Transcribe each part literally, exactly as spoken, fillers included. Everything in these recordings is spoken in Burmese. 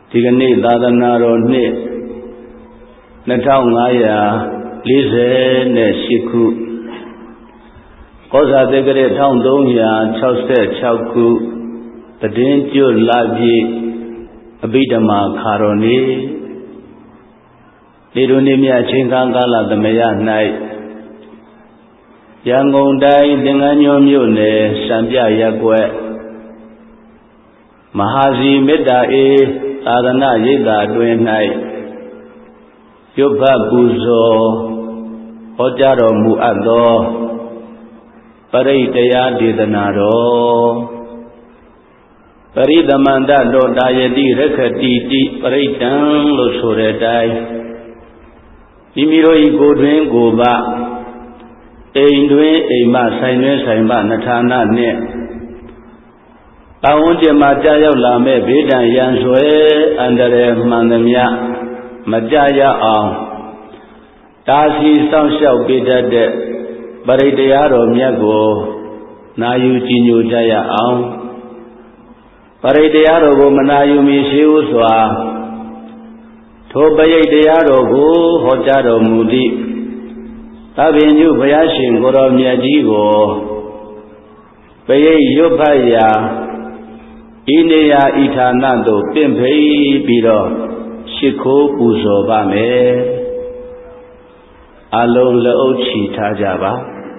ဒီကနေ့သာသနာတော်နှစ်နှစ်ထောင်ငါးရာလေးဆယ်ရှစ်ခုကောဇာတက္ကရာတစ်ထောင်သုံးရာခြောက်ဆယ်ခြောက်ခုသီတင်းကျွတ်လပြည့်အဘိဓမ္မာခါတော်နေ့ဒီလိုနေ့မြတ်ချင်းကားကာလသမယ၌ရန်ကုန်တိုင်းသင်္ကန်းကျွန်းမြို့နယ်စံပြရပ်ကွက်မဟာစီမေတ္တာအေသာသနာရိပ်သာအတွင်း၌ရုပ်ဖတ်ပူဇော်ဟောကြားတော်မူအပ်သောပရိတရားဒေသနာတော်ပရိသမန္တတော်တာယတိရခတိတိပရိတံလို့ဆိုတဲ့အတိုင်းမိမိတို့ဤကိုယ်တွင်ကိုယ်ပအိမ်တွင်အိမ်မဆိုင်တွင်ဆိုင်ပနထာနာနှင့်အဝန်းကျင်မှာကြားရောက်လာမဲ့ဘေးဒဏ်ရန်ဆွဲအန္တရာယ်မှန်သမျှမကြရအောင်တာစီစောင့်ရှောက်ပေးတတ်တဲ့ပရိတရားတော်မြတ်ကိုနာယူကြည်ညိုကြရအောင်ပရိတရားတော်ကိုမနာယူမီရှိဥစွာထိုပရိတရားတော်ကိုဟောကြားတော်မူသည့်သဗ္ဗညုဘုရားရှင်ကိုယ်တော်မြတ်ကြီးကိုပရိရွတ်ဖတ်ရာဤနေရာဤဌာနသို့ပင့်ဖိတ်ပြီးတော့ရှိခိုးပူဇော်ပါမယ်အလုံးလက်အုပ်ချီထားကြပါ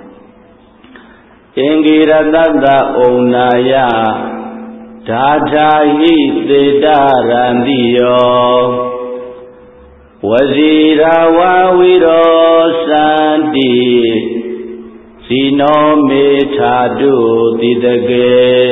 အင်္ဂိရတတ္တဩနာယဓာထာဟိသေတရန္တိယောဝဇီရာဝဝိရောသန္တိဇီနောမေထာတုတိတကေ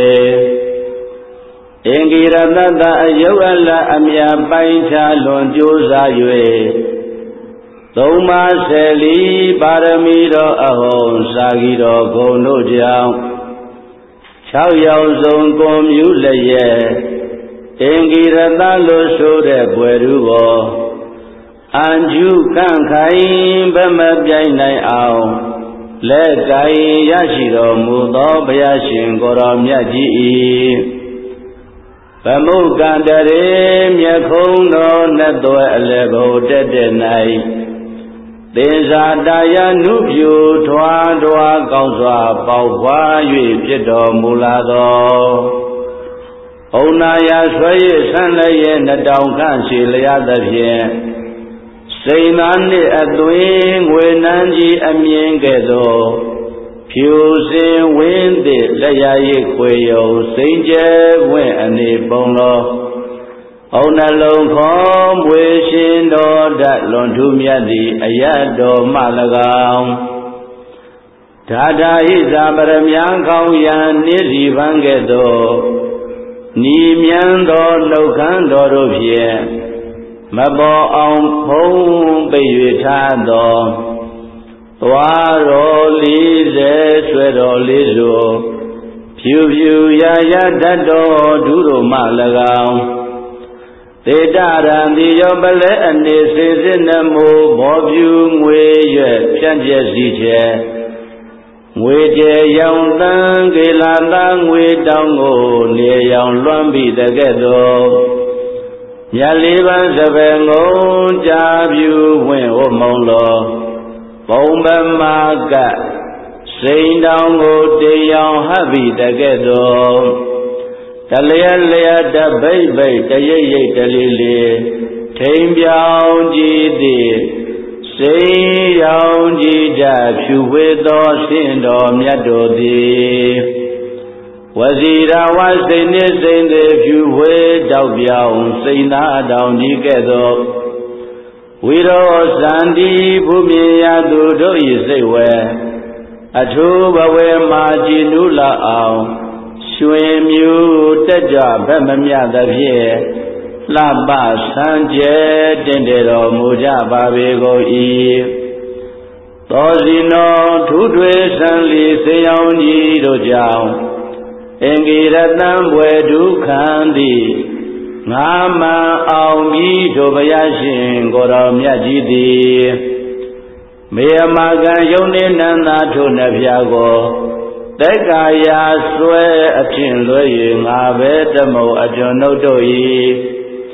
အင်္ဂိရတတ္တအယုတ်အလအမြတ်ပိုင်းခြားလွန်ကြိုးစား၍သုံးပါးဆယ်လီပါရမီတော်အဟုံစာဂီတော်ဂုဏ်တို့ကြောင့်၆ရောက်ဆုံးကိုမြူလျက်အင်္ဂိရတလို့ဆိုတဲ့ဘွယ်သူကိုအန်ကျုကန့်ခိုင်ဗမပြိုင်နိုင်အောင်လက်ကိုင်ရရှိတော်မူသောဘုရားရှင်ကိုယ်တော်မြတ်ကြီး၏ဗမုကန္တရေမြတ်ခုံးတော်နှစ်သွဲအလယ်ဘုတက်တဲ့၌သင်္ဇာတာယနုပြူထွားထွားကောင်းစွာပေါက်ဖွာ၍ဖြစ်တော်မူလာသောဩနာယဆွဲရဆန်းလည်းရဲ့နှစ်တောင်ခန့်ရှိလျက်သဖြင့်စိန်သားနှင့်အသွင်ငွေနှန်းကြီးအမြင်ကဲ့သို့ဖြူစင်ဝင်းသည့်လက်ရရည်ခွေယုံစိန်ကျဲဝင့်အနေပုံသောဩနှလုံးခေါ်မွေရှင်တော်ဓာတ်လွန်ထူးမြတ်သည့်အယတ်တော်မှ၎င်းဓာတာဟိသာပရမံခေါင်းရန်နိစီပန်းကဲ့သို့နီမြန်းသောနှုတ်ခမ်းတော်တို့ဖြင့်မပေါ်အောင်ဖုံးပိတ်၍ထားသောသွားတော်လေးဆယ်ဆွဲတော်လေးစို့ဖြူဖြူရရတတ်တော်ဒုတို့မှ၎င်းသေတရံတိယောပလဲအနေစေစစ်နမိုးဘောဖြူငွေရွက်ဖြန့်ကျက်စီချက်ငွေကျေရောင်တန်းကေလာသာငွေတောင်းကိုနေရောင်လွှမ်းပြီးတကဲ့သို့မြတ်လေးပန်းစပယ်ငုံကြာပြူဝင့်ဝမုံလောပုံပမာကစိန်တောင်ကိုတေရောင်ဟပ်ပြီးတကဲ့သို့တလျက်လျက်တပိတ်ပိတ်တရိပ်ရိပ်တလီလီထိန်ပြောင်ကြည်သည်စိန်ရောင်ကြည်ကြဖြူဝေသောဆင်းတော်မြတ်တို့သည်ဝစီရာဝစိန်နှင့်စိန်သည်ဖြူဝေတောက်ပြောင်စိန်သားတောင်ကြီးကဲ့သို့ဝိရောသန္တိဘုမြေယသူတို့၏စိတ်ဝဲအထူးဘဝေမှာကြည်နူးလာအောင်ရွှင်မြူတက်ကြဗက်မမြသဖြင့်လှပဆန်းကျဲတင့်တယ်တော်မူကြပါပေကုန်၏သောစီနောထူးထွေဆန်းလီစေယောင်ကြီးတို့ကြောင့်အင်္ဂိရတံဘွယ်ဒုက္ခံသည်ငါမှန်အောင်ပြီးထိုဘုရားရှင်ကိုယ်တော်မြတ်ကြီးသည်မေယမကံယုံနေနန္တာထိုနှဖျားကိုသက်ကာယာဆွဲအဖြစ်လွဲ၍ငါပဲတမုံအကျွန်ုပ်တို့၏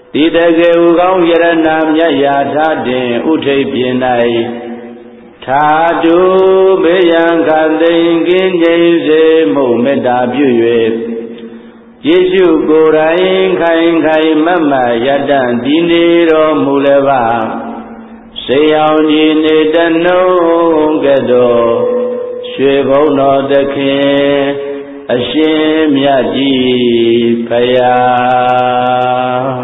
တိတကေဥကောင်းယရဏမြတ်ရာထားတင်ဥထိပ်ပြင်၌သာတုဘေယံခသိင်ကင်းငြိမ်းစေမှုမေတ္တာပြု၍ယေရှုကိုယ်တိုင်ခိုင်ခိုင်မမယတ္တံဒီနေတော်မူလည်းပါစေအောင်ကြီးနေတနှုံးကဲ့သို့ရွှေဘုံတော်သခင်အရှင်မြတ်ကြီးဖယား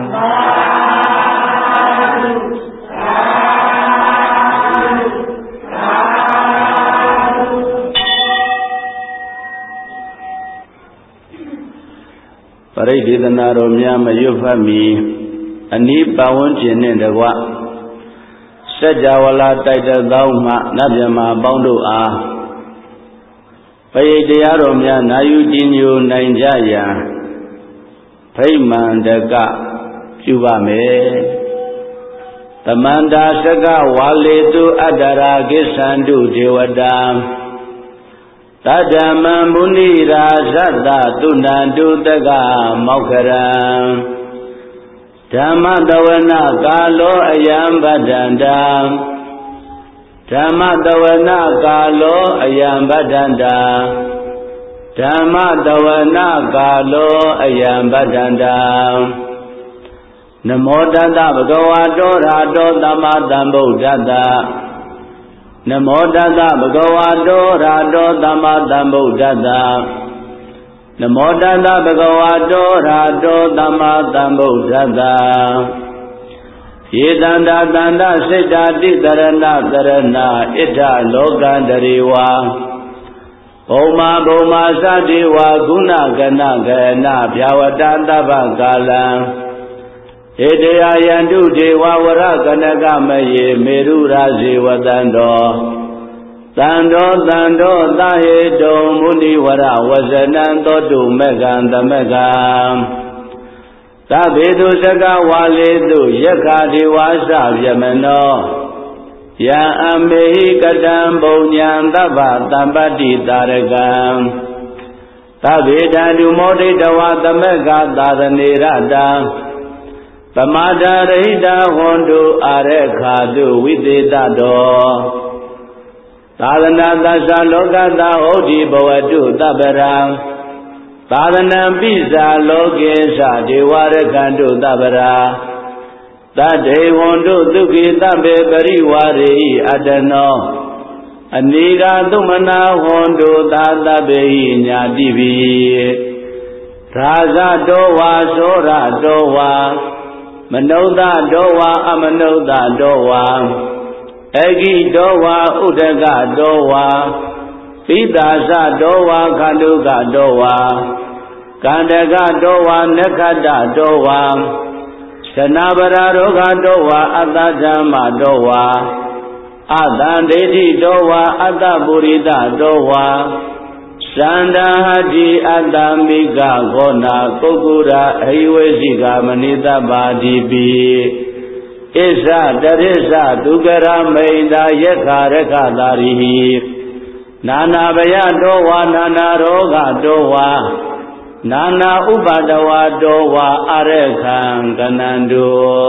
ပရိဒေသနာတော်များမရွတ်ဖတ်မီအနိပတ်ဝန်းကျင်နှင့်တကွစัจ java လာတိုက်တသောမှနတ်မြတ်အပေါင်းတို့အားပရိတရားတော်များနာယူကြည်ညိုနိုင်ကြရန်ဖိမှန်တကပြုပါမယ်သမန္တာစကဝါလေတုအတ္တရာကိစ္ဆန္တုဒေဝတာတတ္တမံမုနိရာဇတ္တသုဏန္တုတကမောက္ခရံဓမ္မတဝနကာလောအယံဗဒ္ဒန္တံဓမ္မတဝနကာလောအယံဗဒ္ဒန္တံဓမ္မတဝနကာလောအယံဗဒ္ဒန္တံနမောတတ္တဗဂဝတောရာတောသမ္မာသမ္ဗုဒ္ဓတ္တနမောတတ္တဗဂဝတောရာတောသမ္မာသမ္ဗုဒ္ဓတ္တနမောတတ္တဗဂဝတောရာတောသမ္မာသမ္ဗုဒ္ဓတ္တယေတန္တာတန္တစိတ်တာတိတရဏတရဏဣဋ္ဌလောကန္တရေဝဘုံမာဘုံမာသတိဝါဂုဏကနကနဗျာဝတတဗ္ဗကာလံဧတေယယန္တုဒေဝဝရကနကမယေမေရုရာဇေဝတံတောတံတောတံတောသဟေတုံမုနိဝရဝဇနံသောတုမေကံသမကံသဗ္ဗေတုစကဝါလေတုယက္ခဒေဝါစဗျမနောယံအမေဟိကတံဘုံညာသဗ္ဗတမ္ပတ္တိတာရကံသဗ္ဗေတံဒုမောဒိတဝသမကသာသနေရတံပမာဒရိတဟွန်တုအာရခာတုဝိသေတတောသာသနာသစ္စာလောကတဟုတ်ဒီဘဝတုတပ္ပရံသာသနံပိဇာလောကေသဒေဝရကံတုတပ္ပရာတတေဝန္တုဒုက္ခိတပေပရိဝါရေအတ္တနောအနိဂသုမနာဟွန်တုသာတပေညာတိပိရာဇတောဝါသောရတောဝါမနုဿတောဝါအမနုဿတောဝါအဂိတောဝါဥဒကတောဝါပိတာသတောဝါခန္ဓုကတောဝါကန္တကတောဝါနက္ခတတောဝါသနာပရာရောဂတောဝါအတ္တဓမ္မတောဝါအတ္တဒိဋ္ဌိတောဝါအတ္တပုရိသတောဝါသန္တာဟတိအတ္တမိကဂောနာပုဂ္ဂုရာအဟိဝေစီကမနိတပါတိပိဣဇတရိစ္ဆဒုက္ခရမိန္ဒယက္ခရခတာရိဟိနာနာဘယတောဝါနာနာရောဂတောဝါနာနာဥပါဒဝါတောဝါအရခံကနန္တု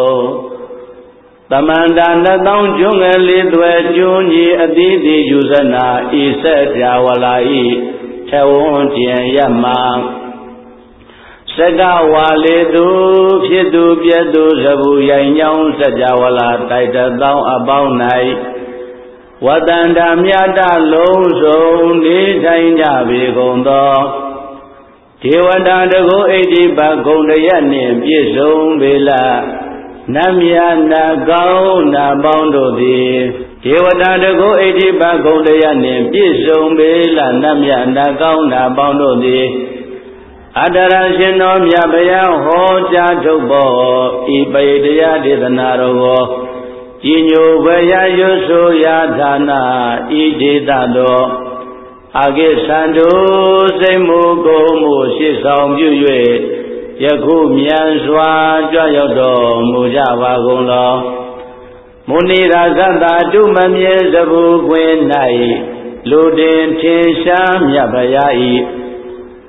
သမန္တာနှသောင်းကျွငယ်လေးသွဲကျွန်းကြီးအတိတိယူဇနာဤဆက်ပြဝလာဤထေဝွန်ကျင်ရမစကဝါလေသူဖြစ်သူပြည့်သူသဘူရိုင်ညောင်းစัจ java လာတိုက်တသောင်းအပေါင်း၌ဝတ္တန္တမြတ်တလုံးစုံနေထိုင်ကြပေကုန်သောဒေဝတာတကုဣတိပဂုံတရနှင့်ပြည့်စုံပေလနတ်မြတ်နာကောင်းနာပေါင်းတို့သည်ဒေဝတာတကုဣတိပဂုံတရနှင့်ပြည့်စုံပေလနတ်မြတ်နာကောင်းနာပေါင်းတို့သည်အတ္တရရှင်တော်မြတ်ဗျာဟောကြားထုတ်ပေါ်ဤပရိတရားဒေသနာတော်ကိုကြည်ညိုဘယရွဆိုရာဌာနဤဒေသတော်အကိသန္တုစိတ်မှုကိုယ်မှုရှိဆောင်ပြု၍ယခုမြန်စွာကြွရောက်တော်မူကြပါကုန်သောမုနိရာဇတတုမမြဲစဘူခွင်၌လူတင်ထင်ရှားမြတ်ဗျာဤ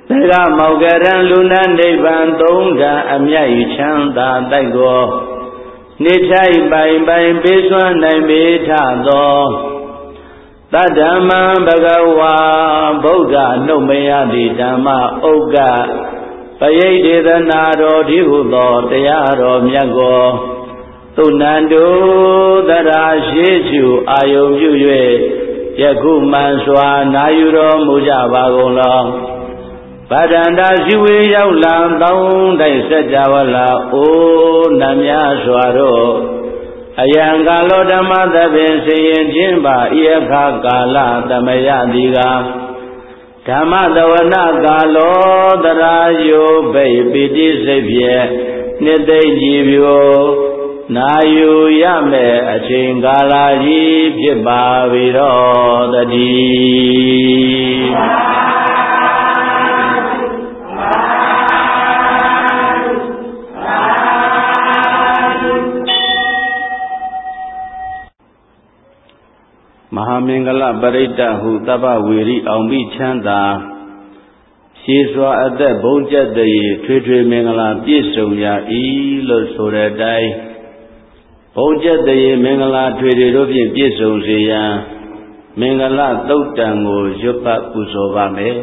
သကမောကရံလူနာနိဗ္ဗာန်သုံးဓာအမြတ်ချမ်းသာတိုက်ကိုနေထိုင်ပိုင်ပိုင်ပေးစွမ်းနိုင်ပေထသောတတ္တမံဘဂဝါဗုဒ္ဓနှုတ်မရသည့်ဓမ္မဥက္ကပရိဒေသနာတော်ဒီဟုသောတရားတော်မြတ်ကိုသူနန္တုတရာရှိစုအာယုံပြု၍ယခုမှန်စွာနာယူတော်မူကြပါကုန်လောဗဒန္တာရှိဝေရောက်လာတောင်းတိုက်စัจ java လာအိုးနတ်များစွာတို့အယံကာလောဓမ္မသဖြင့်ဆင်ရင်ခြင်းပါဤအခါကာလသမယတိကဓမ္မတဝနာကာလောတရာယုဘိပိတိစိတ်ဖြင့်နှစ်သိမ့်ကြည်ပြိုနာယူရမယ်အချိန်ကာလကြီးဖြစ်ပါပြီတော့တည်းမဟာမင်္ဂလပရိတ္တဟုသဗ္ဗဝေရိအောင်ပြီးချမ်းသာရှည်စွာအသက်ဘုံကျက်တည်းထွေထွေမင်္ဂလာပြည့်စုံရ၏လို့ဆိုတဲ့အတိုင်းဘုံကျက်တည်းမင်္ဂလာထွေထွေတို့ဖြင့်ပြည့်စုံစေရန်မင်္ဂလသုတ်တံကိုရွတ်ပတ်ပူဇော်ပါမယ်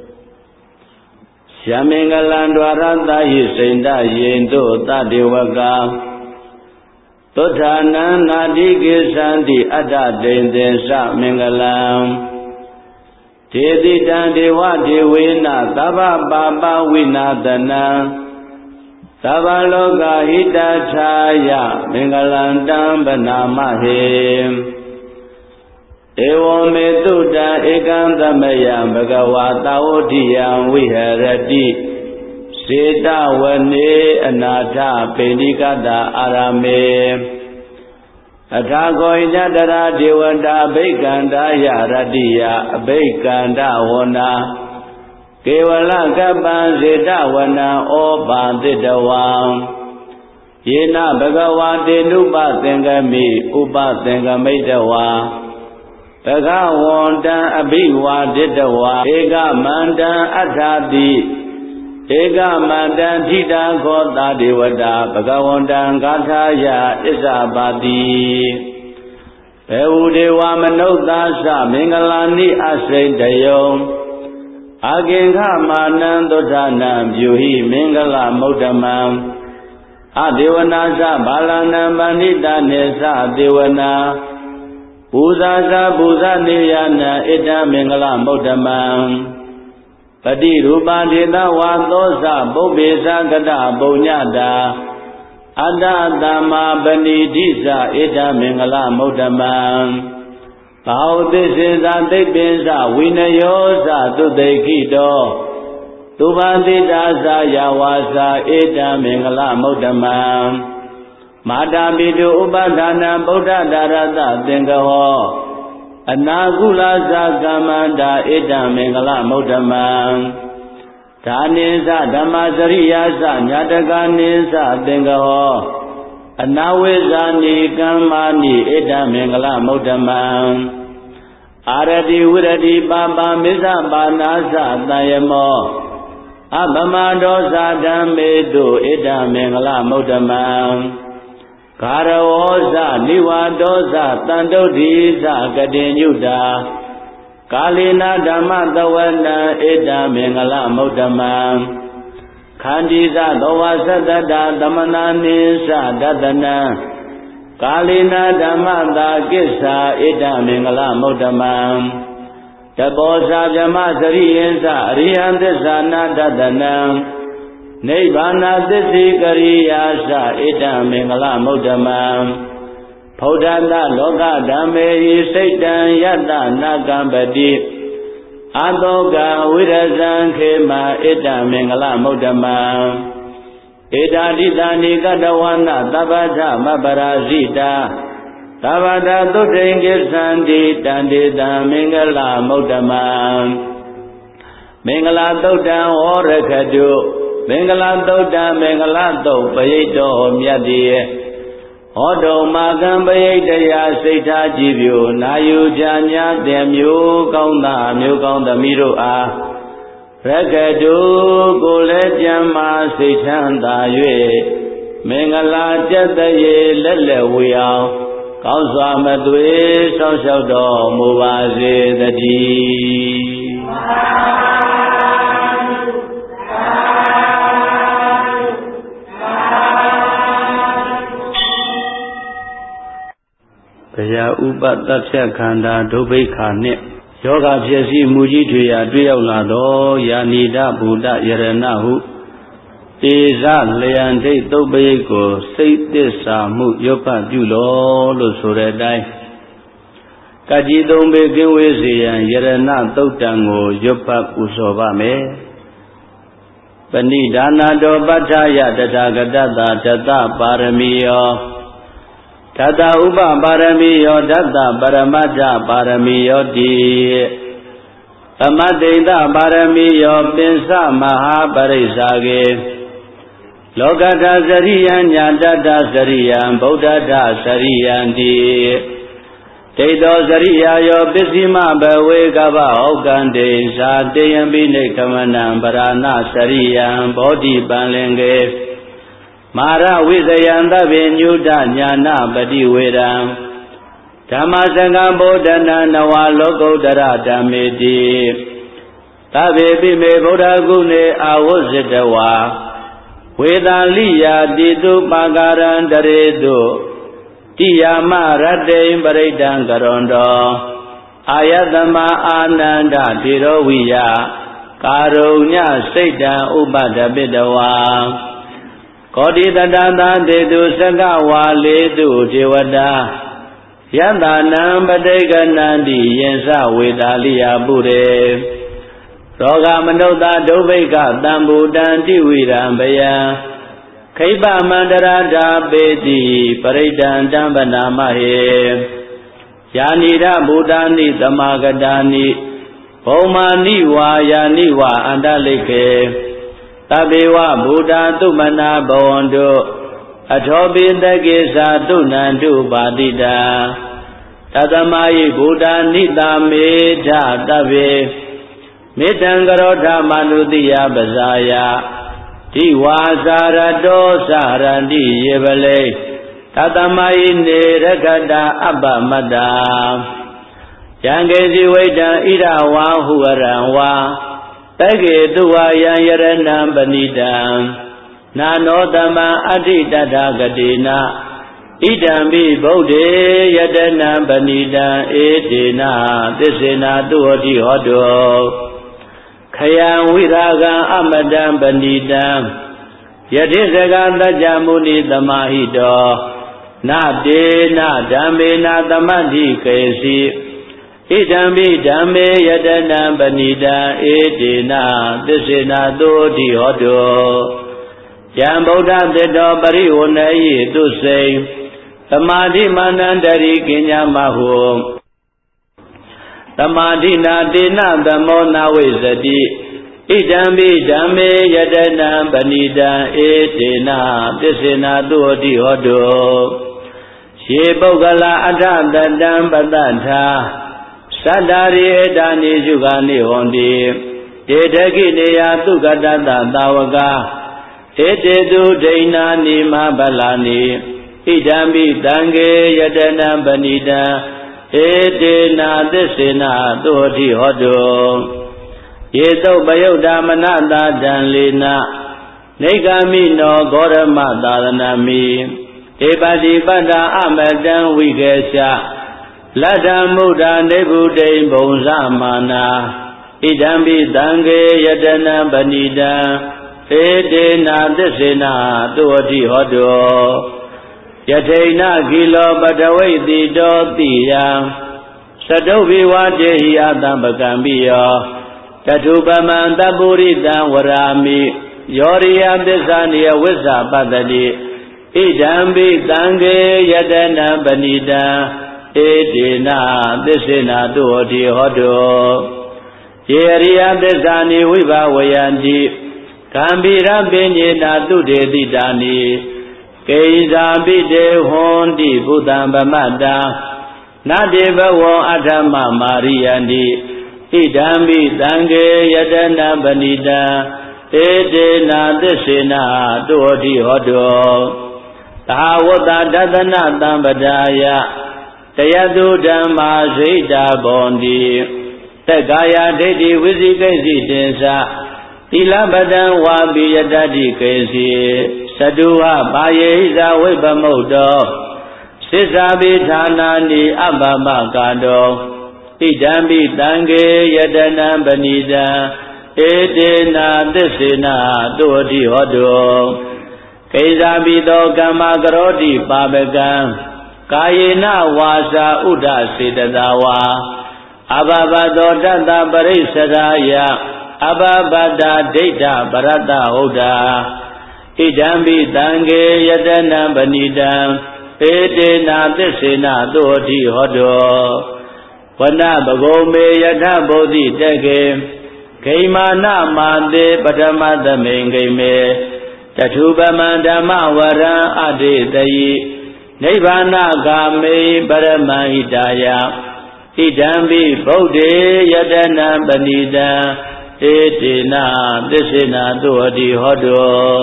ရှမင်္ဂလံဒွါရတဟိစိန္ဒယေတို့တတေဝကသုထာနံနာတိကိသံတိအတ္တတိန်သေသမင်္ဂလံဒေတိတံဒေဝဒေဝေနသဗ္ဗပါပဝိနာသနံသဗ္ဗလောကဟိတထာယမင်္ဂလံတံဗနာမဟေဧဝမေတုတံဧကံသမယံဘဂဝါတာဝတိယံဝိဟရတိစေတဝနေအနာထပေဏိကတအာရမေအထာခောဣဇတရာဒေဝတာအဘိကန္တာယရတ္တိယအဘိကန္တဝနာကေဝလကပ္ပံစေတဝနံဩပါတိတဝံယေနဘဂဝါတေနုပသင်္ကမိဥပသင်္ကမိတဝါဘဂဝန္တံအဘိဝါဒိတဝါဧကမန္တံအထာတိဧကမန္တံထိတာခောတာဒေဝတာဘဂဝန္တံဂါထာယဣဇာပါတိဘေဝဒေဝမနုဿာသမင်္ဂလာနိအစိတယုံအာကိင်္ခမာနံသုဒ္ဓနာပြုဟိမင်္ဂလမௌဓမံအဒေဝနာသဘာလနံပဏိတနေသဒေဝနာပူဇာသပူဇာနေယနာဣတံမင်္ဂလမௌဓမံပတိရူပဒေသဝါသောသပုပ္ပေသကတပုညတာအတ္တသမ္မာပဏိတိသဣဒံမင်္ဂလမௌဓမံဘာဝသစ္စေသသိပ္ပိသဝိနယောသသုတိခိတောသုဘာတိတာသယဝါသဣဒံမင်္ဂလမௌဓမံမာတာပိတုဥပဒါနံဗုဒ္ဓဒါရတသင်္ကဟောအနာကုလသကမ္မန္တာဣဒံမင်္ဂလမௌဓမံဒါနိသဓမ္မစရိယာသညာတကနိသသင်္ကဟောအနာဝိဇာနိကမ္မာနိဣဒံမင်္ဂလမௌဓမံအာရတိဝရတိပါပါမစ္ဆပါနာသတယမောအပမဒောသဓမ္မေတုဣဒံမင်္ဂလမௌဓမံကာရဝောဇနိဝါဒောဇတန္တုဒိဇကတိညုတာကာလေနာဓမ္မတဝနံဣဒံမင်္ဂလမௌဓမံခန္တီဇသောဝသတ္တတာသမနာနိသဒတနံကာလေနာဓမ္မတာကိစ္ဆာဣဒံမင်္ဂလမௌဓမံတပောဇာဗြဟ္မစရိယံသအရိယံသစ္စာနာဒတနံနိဗ္ဗာနသစ္စေကရိယာသဣဒံမင်္ဂလမௌဓမံဖௌဒ္ဓတလောကဓမ္မေဟိစိတ်တံယတနာကံပတိအတောကဝိရဇံခေမဣဒံမင်္ဂလမௌဓမံဧတာတိတဏိကတဝနာသဗ္ဗထမပရာဇိတာသဗ္ဗတသုတ္တိကိသန္တိတန္တေတံမင်္ဂလမௌဓမံမင်္ဂလသုတ်တံဟောရခတုမင်္ဂလသုတ်တံမင်္ဂလသုတ်ပရိတ်တော်မြတ်တည်းဟောတုံမာကံပရိတ်တရားစိတ်ထားကြည်ပြိုနာယူကြညာတဲ့မျိုးကောင်းသားမျိုးကောင်းသမီးတို့အားရကတုကိုလည်းကြံမာစိတ်ချမ်းသာ၍မင်္ဂလာကျက်တရေလက်လက်ဝေအောင်ကောင်းစွာမသွေဆောက်ရှောက်တော်မူပါစေတည်းဘယဥပတ္တဖြတ်ခန္ဓာဒုဗိခာနှင့်ယောဂဖြစ်စီမူကြီးတွေရာတွေ့ရောက်လာသောယာနိဒဗုဒ္ဓယရဏဟုတေဇလျံဒိတ်သုတ်ပရိတ်ကိုစိတ်သစ္စာမှုရွတ်ပတ်ပြုလောလို့ဆိုတဲ့အတိုင်းကကြီးသုံးပေကင်းဝေးစေရန်ယရဏသုတ်တံကိုရွတ်ပတ်ပူဇော်ပါမယ်ပဏိဒါနာတောပဋ္ဌာယတထာဂတတတတပါရမီယောဓတ္တဥပပါရမီယောဓတ္တပရမတ္ထပါရမီယောတိသမတိတပါရမီယောပင်စမဟာပရိစ္ဆာကေလောကတသရိယံညာတတသရိယံဗုဒ္ဓတသရိယံတိဒိဋ္ဌောသရိယာယောပစ္စည်းမဘဝေကဗဩကံတေဇာတေယံပိနေကမနံပရာဏသရိယံဘောဓိပံလင်ကေမာရဝိဇယံသဗ္ဗညုတညာနာပတိဝေရံဓမ္မစကံဗုဒ္ဓနာနဝလောကုတ္တရဓမ္မေတိသဗ္ဗေပိမေဗုဒ္ဓဂုဏေအာဝဇ္ဇတဝါဝေသာလိယာတိတုပါကာရံတရေတုတိယာမရတ္တိံပရိဒံကရွန်တောအာယတမအာနန္ဒတိရောဝိယကာရုညစိတ်တံဥပဒပိတဝါကောတိတတသာတေတုသကဝါလေတုဒေဝတာယတနံပဋိကနန္တိယင်္စဝေတာလိယပုရေရောဂမနုဿဒုဗိကတံဘူတံတိဝိရံဘယံခိပမန္တရာဓာပေတိပရိဒံတံပနာမဟေယာနိရဘူတာနိသမာဂတာနိဘုံမာနိဝါယာနိဝါအန္တလိခေသဗ္ဗေဝဘူတာသုမနာဘဝန္တုအထောပိတကေသာတုဏန္တုပါတိတာသတ္တမယိဘူတာနိတာမေဓသဗ္ဗေမေတ္တံကရောဓမနုတိယပဇာယဒီဝါစာရတောစရန္တိယေပလေသတ္တမယိနေရခတာအပ္ပမတ္တာယံကေစီဝိတံဣရဝါဟုရံဝါတကေတုဝါယံယရဏံပဏိတံနာနောတမံအဋ္ဌိတတဂတိနာဣဒံပိဗုဒ္ဓေယတနံပဏိတံဧတေနသစ္စေနာတုဟောတိဟောတောခယံဝိရာဂံအမတံပဏိတံယတိစကသัจ जा မုနိသမာဟိတောနာတေနဓမ္မေနသမတ္တိကေစီဣဒံပိဓမ္မေယတနံပဏိတံဧတေနသစ္စေနာတုဟောတိဟောတောယံဗုဒ္ဓသတ္တောပရိဝဏယိတုစိံသမာဓိမာနန္တရိကိညာမဟုသမာဓိနာတေနသမောနာဝိဇတိဣဒံပိဓမ္မေယတနံပဏိတံဧတေနသစ္စေနာတုဟောတိဟောတောယေပုဂ္ဂလာအထတတံပတ္တထာသတ္တာရိဧတာနိစုခာနိဟောတိတေတကိနေယသုကတတသာဝကဧတေတုဒိဏာနိမဗလာနိဣဒံပိတံကေယတနံပဏိတံဧတေနာသစ္စေနာတုဟောတိဟောတောယေသုပယုတ်ဓမ္မနတာတံလေနနေဂာမိနောဂောရမသာသနာမိဧပတိပတ္တာအမတံဝိကေရှလတ္တမုဒ္ဒနေဗုဒိံဘုံဇမာနာဣဒံပိတံကေယတနံပဏိတံဧတေနာသစ္စေနာတုဟောတိဟောတောယထိဏကိလောပတဝိတိတောတိယံသတုဘိဝတေဟိအတံပကံပိယောတထုပမံတပုရိတံဝရာမိယောရိယသစ္စာနိယဝိဇ္ဇပတ္တိဣဒံပိတံကေယတနံပဏိတံဧတေနသစ္စေနာတုဟောတိဟောတောယေရိယသစ္စာနိဝိဘဝယန္တိကံပိရပိညေတာတုတေတိတာနိကေဇာပိတေဟွန်တိဘုဒ္ဓံဗမတ္တာနတေဘဝောအထမမာရိယန္တိ idambi tange yadana banita ete na tisena tuoti hodo tahawata dadana tambadaya tayadu dhamma seita bondi tegaya deti visikesi tensa tilabadan wabi yadadi kesi saduha bayeza vipamudo sisabi thanani abama kado idambi tange yadana banita ete na tisena tuoti hodo kaisabido kama karoti pabekan kayena wasa uda sedadawa ababado tata parisadaya ababada data barata huda idambi tange yadana banita ete na tisena tuoti hodo wana bagome yatha bodhi teke kaimana mande padamatamengime tatubama dhamma vara adetayi nibbana game paramahitaya idambi bodhe yadana banita etena tisena tuati hodo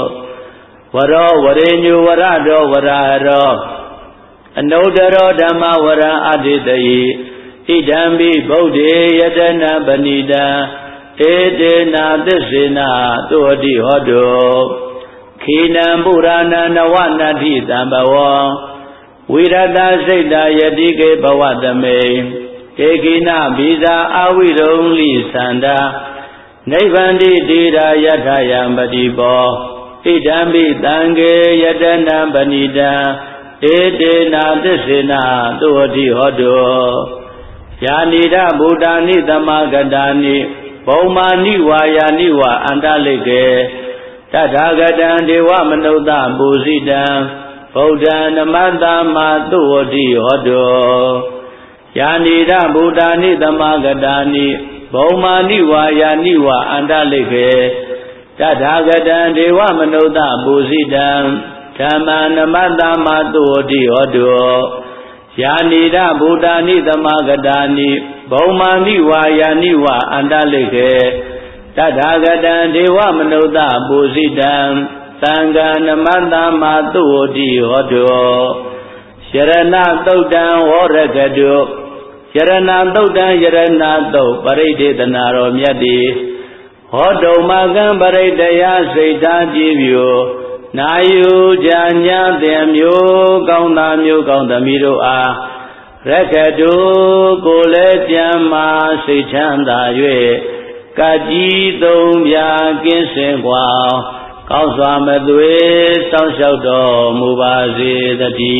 varo varenyu varado vararo anodaro dhamma vara adetayi idambi bodhe yadana banita etena tisena tuati hodo Kinam Purana Navanati Tambava Virata Saita Yatike Bhavatame Tekina Bisa Avirongli Sanda Naivandi Tira Yathayam Badipo Idambi Tange Yadana Banita Etena Tisena Tuati Hodo Yanida Bhutani Tamagadani Bhaumani Vayani Va Andalike Tathagatan Deva Manuta Bhusitam Buddha Namata Matuoti Hodo Yanida Bhutani Tamagatani Bhaumani Vayani Va Andalike Tathagatan Deva Manuta Bhusitam Dhamma Namata Matuoti Hodo Yanida Bhutani Tamagatani Bhaumani Vayani Va Andalike Tathagatan Deva Manuta Bhusitam Sangha Namata Matuoti Hodo Sharana Tautan Horakadu Sharana Tautan Yarana Tau Paridethanaro Myati Hodo Magan Paridaya Seita Jivyo Nayu Janya Demyo Kaunta Myo Kaunta Miro A Rakadu Kole Tyama Seichanda Yue Kaji Dong Ya Kinsen Kwa Cao Swa Matwe Sao Shao Do Mubaze Tati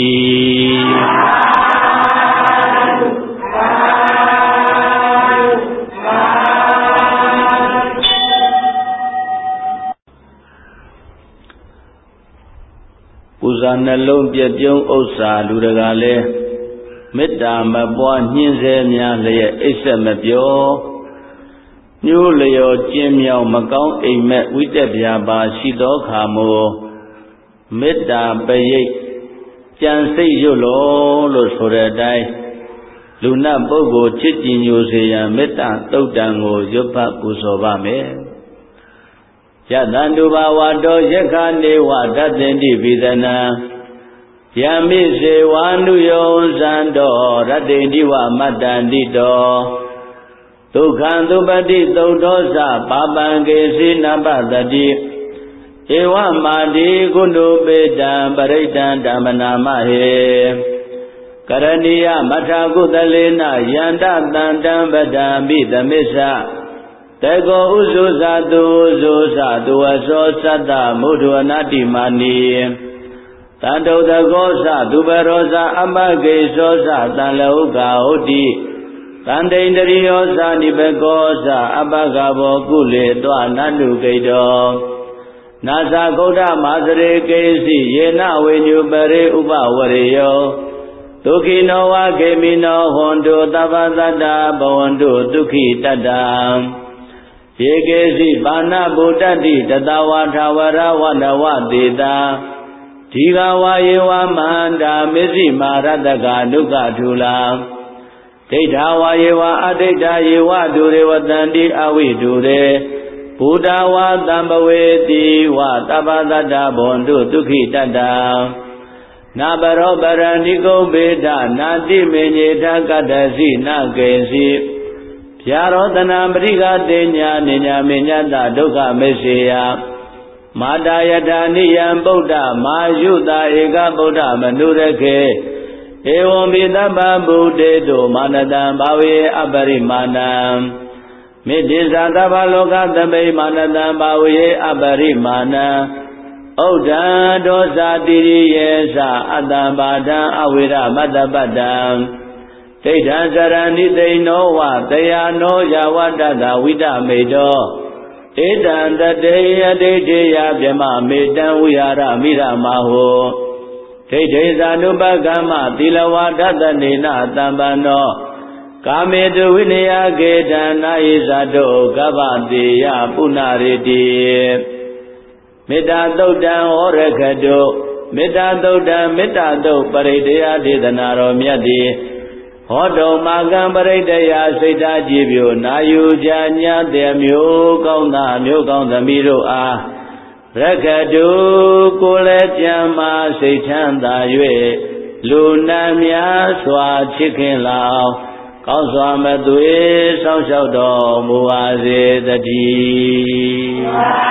Pusa Nalong Piet Pyong Ousa Ludagale Metta Mapwa Nyinse Mya Leye Issa Mapyo Nhu Leo Jin Myao Makao Aimet Vitepya Ba Shito Khamo Metta Payit Jan Sei Yolo Lo So De Dai Luna Pugo Chit Jin Nyo Seya Metta Tautan Ngo Yopha Puso Ba Me Yatandu Ba Wado Yekha Newa Datendi Vidana Yami Se Wanu Yo Sando Ratendi Wa Matandi Do Dukhan Dupati Daudosa Papange Sinapatati Ewa Madi Kundu Pedan Paritan Dhamanamahe Karaniya Matha Kutalena Yanda Tantam Padam Bidamisa Tego Uzusa Tu Uzusa Tu Aso Sata Mudhuanati Mani Tanto Dagosa Tubarosa Ambage Sosa Tanlauka Odi Tandendriyosa Nibegosa Abagabo Kule Dwa Nandu Kaido Nasa Koda Mazare Kesi Yena Venyu Pare Upa Vareyo Tukino Wa Kemino Hondo Tabasada Bhavandu Tukhi Tadam Yekesi Bana Bhutati Tatawa Thavara Vanawa Deta Tiga Vayewa Mahanda Misi Marataka Nuka Thula ဒိဋ္ဌာဝါယေဝအဒိဋ္ဌာယေဝဒုရေဝတန္တိအဝိဒုရေဘုဒ္ဓဝါတံပဝေတိဝတပ္ပသတ္တဘွန်တုဒုက္ခိတတ္တနာပရောပရဏိကုဗေဒနာတိမေညေထကတ္တစီနာကေစီဗျာရောတနာပရိကတေညာနိညာမေညတဒုက္ခမေစေယမာတာယထာနိယံဗုဒ္ဓမာယုတာဧကဗုဒ္ဓမနုရခေဧဝံပိသဗ္ဗဗုဒ္ဓေတုမာနတံဘာဝေအပရိမာဏံမေတ္တိသသဗ္ဗလောကသမိမာနတံဘာဝေအပရိမာဏံဩဒံဒောသတိရိယေသအတ္တပါဒံအဝိရမတ္တပတ္တံဒိဋ္ဌံစရဏိသိနောဝတယာနောယဝတ္တသဝိတမေတောဧတံတတေယဒိဋ္ဌိယဗြမမေတံဝိဟာရမိရမဟောဒိဋ္ဌိသာနုပကမ္မသီလဝါဒတနေနတံပန္နောကာမေတုဝိနယကေတံနာယိဇတောကဗ္ဗတေယပုဏ္ဏရေတိမေတ္တာသုတ်တံဟောရခတုမေတ္တာသုတ်တံမေတ္တာသုတ်ပရိဒေယဒေသနာတော်မြတ်တိဟောတုံမာကံပရိဒေယစိတ်ဓာကြည်ပြိုနာယူကြညာတဲ့မျိုးကောင်းသားမျိုးကောင်းသမီးတို့အားရခတုကိုယ်လည်းကြံမာစိတ်ချမ်းသာ၍လူနာများစွာချစ်ခင်လောင်ကောင်းစွာမသွေစောင့်ရှောက်တော်မူပါစေတည်း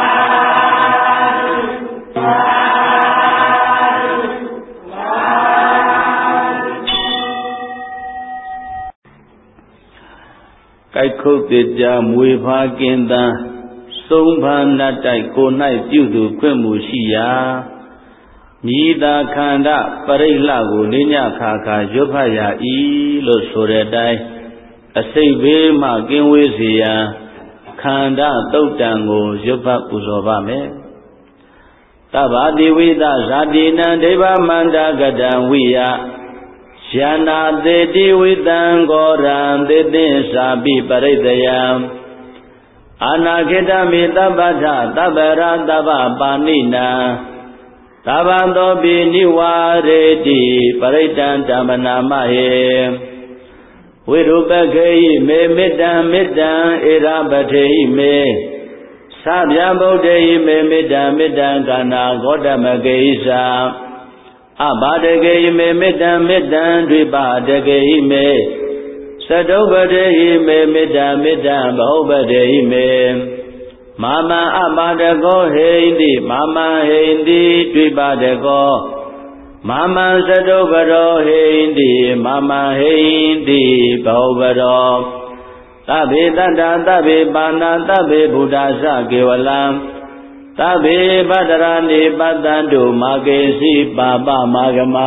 ကိုက်ခုတ်တေကြမွေဖားကင်းတန်းသုံးဖန်နတ်တိုက်ကို၌ပြုသူခွင့်မှုရှိရာမြည်သာခန္ဓာပရိလှကိုနိညခါခါရွတ်ဖတ်ရ၏လို့ဆိုတဲ့အတိုင်းအစိတ်ဘေးမှကင်းဝေးစေရန်ခန္ဓာတုတ်တံကိုရွတ်ဖတ်ပူဇော်ပါမယ်တဗ္ဗတိဝိသဇာတိနံဒိဗ္ဗမန္တကတံဝိယယန္နာသေတိဝိတံဂောရံသေသင်္စာပိပရိတယံအာနာခေတမေတပ္ပထသဗ္ဗရသဗ္ဗပါဏိနံသဗ္ဗံသောပိနိဝါရေတိပရိတံဓမ္မနာမဟေဝိရုပခေဟိမေမေတ္တံမေတ္တံဧရာပထေဟိမေသဗျာဗုဒ္ဓေဟိမေမေတ္တံမေတ္တံကာနာဂေါတမကေဟိသာအဘာတကေဟိမေမေတ္တံမေတ္တံဒွိပါတကေဟိမေသတုပတေဟိမေမေတ္တံမေတ္တံဘဟုပတေဟိမေမာမံအပါဒကောဟိန္တိမာမံဟိန္တိဒွိပါဒကောမာမံသတုပရောဟိန္တိမာမံဟိန္တိဘဟုပရောသဗ္ဗေတတ္တသဗ္ဗေပါဏသဗ္ဗေဘုဒ္ဓသကေဝလံသဗ္ဗေပတ္တရာနိပတ္တံတုမာကေစီပါပမာဂမ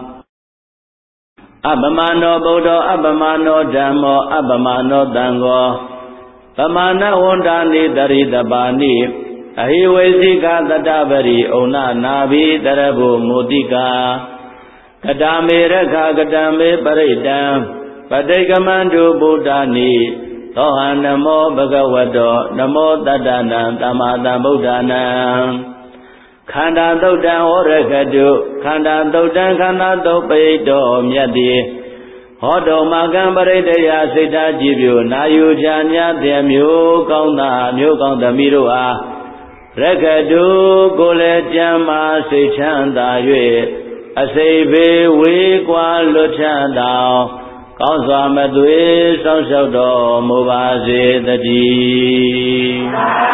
အပမနောဗုဒ္ဓအပမနောဓမ္မောအပမနောသံဃောပမာဏဝန္တာနိတရိတပါဏိအဟိဝေစီကသတ္တပရိဩနနာဘိတရဘုမုတိကာကတမေရခကတမေပရိတံပတိကမန္တုဗုဒ္ဓနိသောဟံနမောဘဂဝတောနမောတတ္တနံသမ္မာသမ္ဗုဒ္ဓနာခန္ဓာသုတ်တံဟောရခတုခန္ဓာသုတ်တံခန္ဓာသုတ်ပိတောမြတ်တိဟောတုံမာကံပရိဒေယစိတ်ဓာကြည်ပြိုနာယူချာမြတ်တဲ့မျိုးကောင်းသားမျိုးကောင်းသမီးတို့အားရခတုကိုယ်လည်းကြံမာစိတ်ချမ်းသာ၍အစိတ်ဘေးဝေးကွာလွတ်ချမ်းသာကောင်းစွာမသွေစောင့်ရှောက်တော်မူပါစေတည်း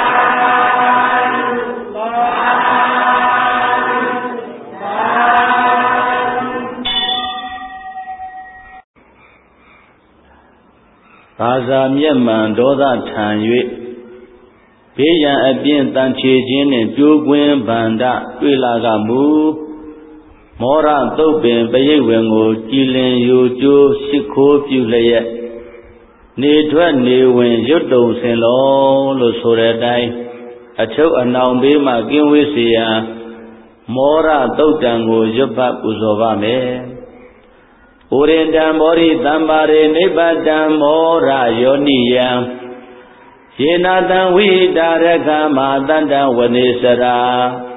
ဘာသာမျက်မှန်ဒေါသထံ၍ဘေးရန်အပြင်းတန်ချေခြင်းနှင့်ပြိုးကွင်းဗန္ဒတွေ့လာကမူမောရသုတ်ပင်ပရိတ်ဝင်ကိုကြည်လင်ယူကျိုးရှိခိုးပြုလျက်နေထွက်နေဝင်ရွတ်တုံစင်လုံးလို့ဆိုတဲ့အတိုင်းအချုပ်အနှောင်ဘေးမှကင်းဝေးစေရန်မောရသုတ်တံကိုရွတ်ပတ်ပူဇော်ပါမယ်ဩရိန္တံဘောရိတံပါရေနိဗ္ဗတံမောရယောနိယံယေနတံဝိတာရကမတန္တံဝနေစရာ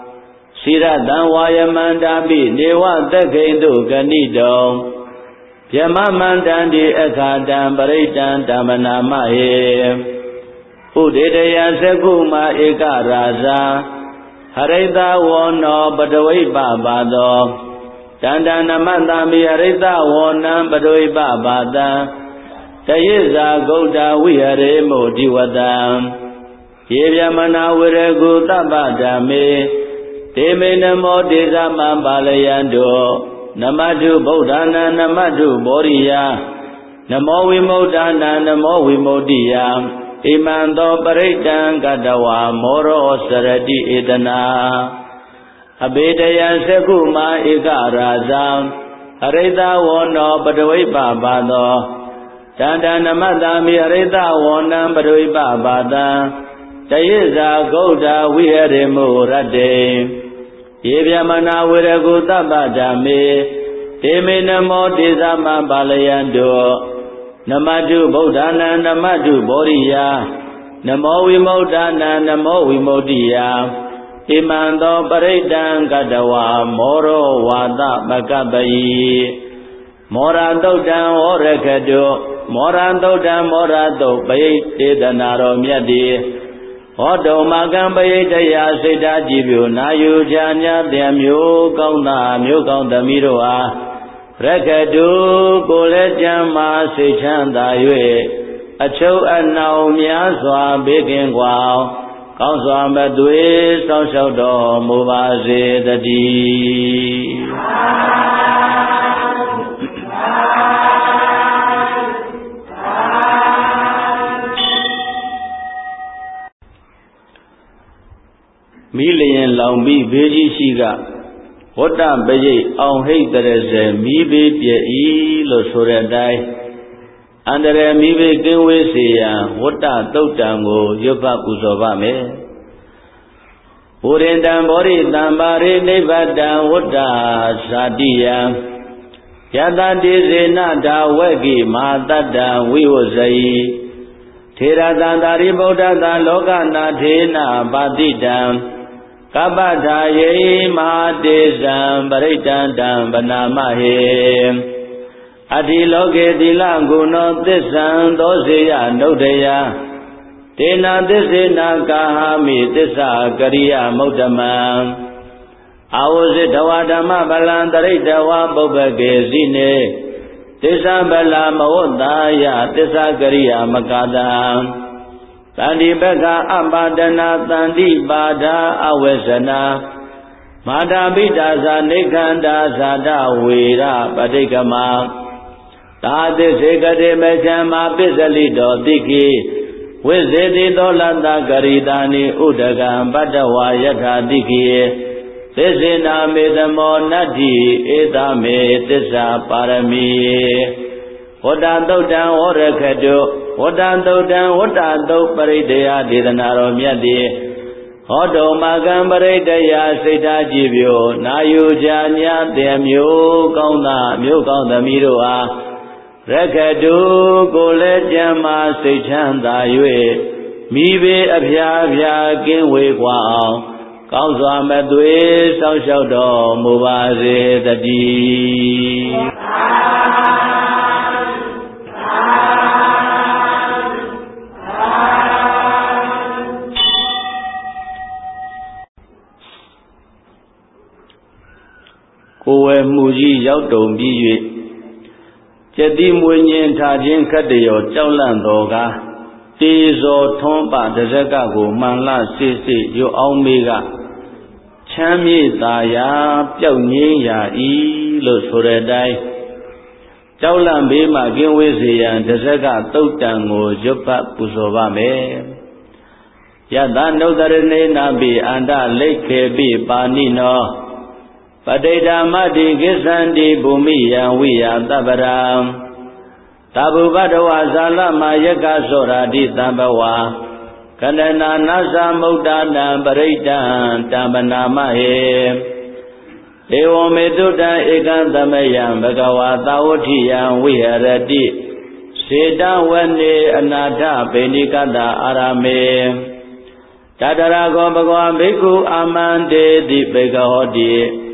စိရတံဝါယမန္တာပိနေဝသက္ခိန္တုဂဏိတောယမမန္တန္တိအခါတံပရိတံဓမ္မနာမဟေဥဒေတယသကုမဧကရာဇာဟရိတဝောနောပတဝိပပါသောတန္တနမတ္တမိဟရိတဝောနံပတဝိပပါတံတယေဇာဂௌတဝိဟရေမုဒီဝတံယေဗျမနာဝရကုတပ္ပဓမ္မေတေမေနမောတေသမံပါလယံတောနမတုဗုဒ္ဓနာနမတုဘောရိယနမောဝိမု ddha နာနမောဝိမု ddi ယဣမံသောပရိတံကတဝါမောရောစရတိဧတနာအဘေတယံသကုမာဧကရာဇံဟရိတဝောနောပတဝိပပါသောတန္တနမတ္တမိဟရိတဝောနံပတဝိပပါတံတယေဇာဂௌတဝိဟရေမုရတ္တေယေဗျမနာဝရကုတပ္ပဓမ္မေတေမေနမောတေသမံပါလယံတောနမတုဗုဒ္ဓနာနမတုဘောရိယနမောဝိမု ddha နာနမောဝိမု ddi ယဣမံသောပရိတံကတဝါမောရောဝါသပကပ္ပယိမောရတုတ်တံဟောရခတုမောရတုတ်တံမောရတုတ်ပယိတေသနာတော်မြတ်တိဟောတုံမကံပယိတရာစိတ်ဓာကြည်ပြုနာယူချာညာတံမျိုးကောင်းသာမျိုးကောင်းသမီးတို့အားရခတုကိုလည်းကြမ်းမာစိတ်ချမ်းသာ၍အချုပ်အနှောင်များစွာဘေးကင်းကွာကောင်းစွာမသွေစောင့်ရှောက်တော်မူပါစေတည်းမိလျင်လောင်ပြီးဘေးကြီးရှိကဝတ္တပရိတ်အောင်ဟိတ်တရစေမိဘေးပြည့်ဤလို့ဆိုတဲ့အတိုင်းအန္တရာယ်မိဘေးကင်းဝေးစေရန်ဝတ္တတုတ်တံကိုရွတ်ဖတ်ပူဇော်ပါမယ်။ဘုရင်တံဘောရိတံပါရိနိဗ္ဗတံဝတ္တဇာတိယံယတတိစေနဒါဝေကိမဟာတတ္တံဝိဝဇယိထေရသံသာရိပုတ္တသံလောကနာထေနပါတိတံကပ္ပထာယေမဟာတေဇံပရိတံတံဗနာမဟေအတ္တိလောကေတိလဂုဏောသစ္ဆံသောစေယနုဒ္ဒယတေနာသစ္စေနာကာဟမိသစ္စာကရိယမုဒ္ဓမံအာဝဇိတဝါဓမ္မဗလံတရိတဝါပုပ္ပကေဇိနေသစ္စာဗလာမဝတ္တာယသစ္စာကရိယမကတံတန္တိပကအပါဒနာတန္တိပါဒာအဝေဇနာမာတာပိတာဇာနိခန္ဓာဇာတဝေရပဋိကမသာသစ္စေကတိမချံမာပစ္စလိတောတိကိဝိဇေတိသောလတ္တဂရိတာနိဥဒကံပတ္တဝါယထာတိကိသစ္စေနာမေသမောနတ္တိဧတမေသစ္စာပါရမီဝတ္တတုတ်တံဟောရခတုဝတ္တတုတ်တံဝတ္တတုတ်ပရိဒေယဒေသနာတော်မြတ်တိဟောတုံမကံပရိဒေယစိတ်ဓာကြည်ပြုနာယူချာညာတေမျိုးကောင်းသာမျိုးကောင်းသမီးတို့အားရခတုကိုလည်းကြမ်းမာစိတ်ချမ်းသာ၍မိဘေအဖျားဖျားကင်းဝေးกว่าအောင်ကောင်းစွာမသွေစောင့်ရှောက်တော်မူပါစေတည်းကိုယ်ဝယ်မှုကြီးရောက်တုံပြီး၍ကျက်တိမွေညင်ထားခြင်းခတ်တရောကြောက်လန့်တော်ကားတေဇောထွန်းပတဇက်ကကိုမှန်လစေ့စေ့ရွအောင်မေးကချမ်းမြေ့သာယာပျောက်ငြိမ်းရာဤလို့ဆိုတဲ့အတိုင်းကြောက်လန့်ဘေးမှကင်းဝေးစေရန်တဇက်ကတုတ်တံကိုရွတ်ပတ်ပူဇော်ပါမယ်ယတနုတရဏေနာပိအန္တလိတ်ခေပိပါဏိနောပဋိဒာမတိကိသန္တိဘူမိယံဝိယတပ္ပရံသဗ္ဗုပတ္တဝါဇာလမယက္ခသောရာတိသံဘဝကန္တနာနာသမုဒ္ဒနာပရိတံတမ္ပနာမဟေဧဝံမေတုတံဧကံသမယံဘဂဝါသာဝတိယံဝိဟရတိစေတဝနေအနာထပေဏိကတအာရမေတတရာကောဘဂဝါဘိက္ခုအာမန္တေတိဘေကဟောတိ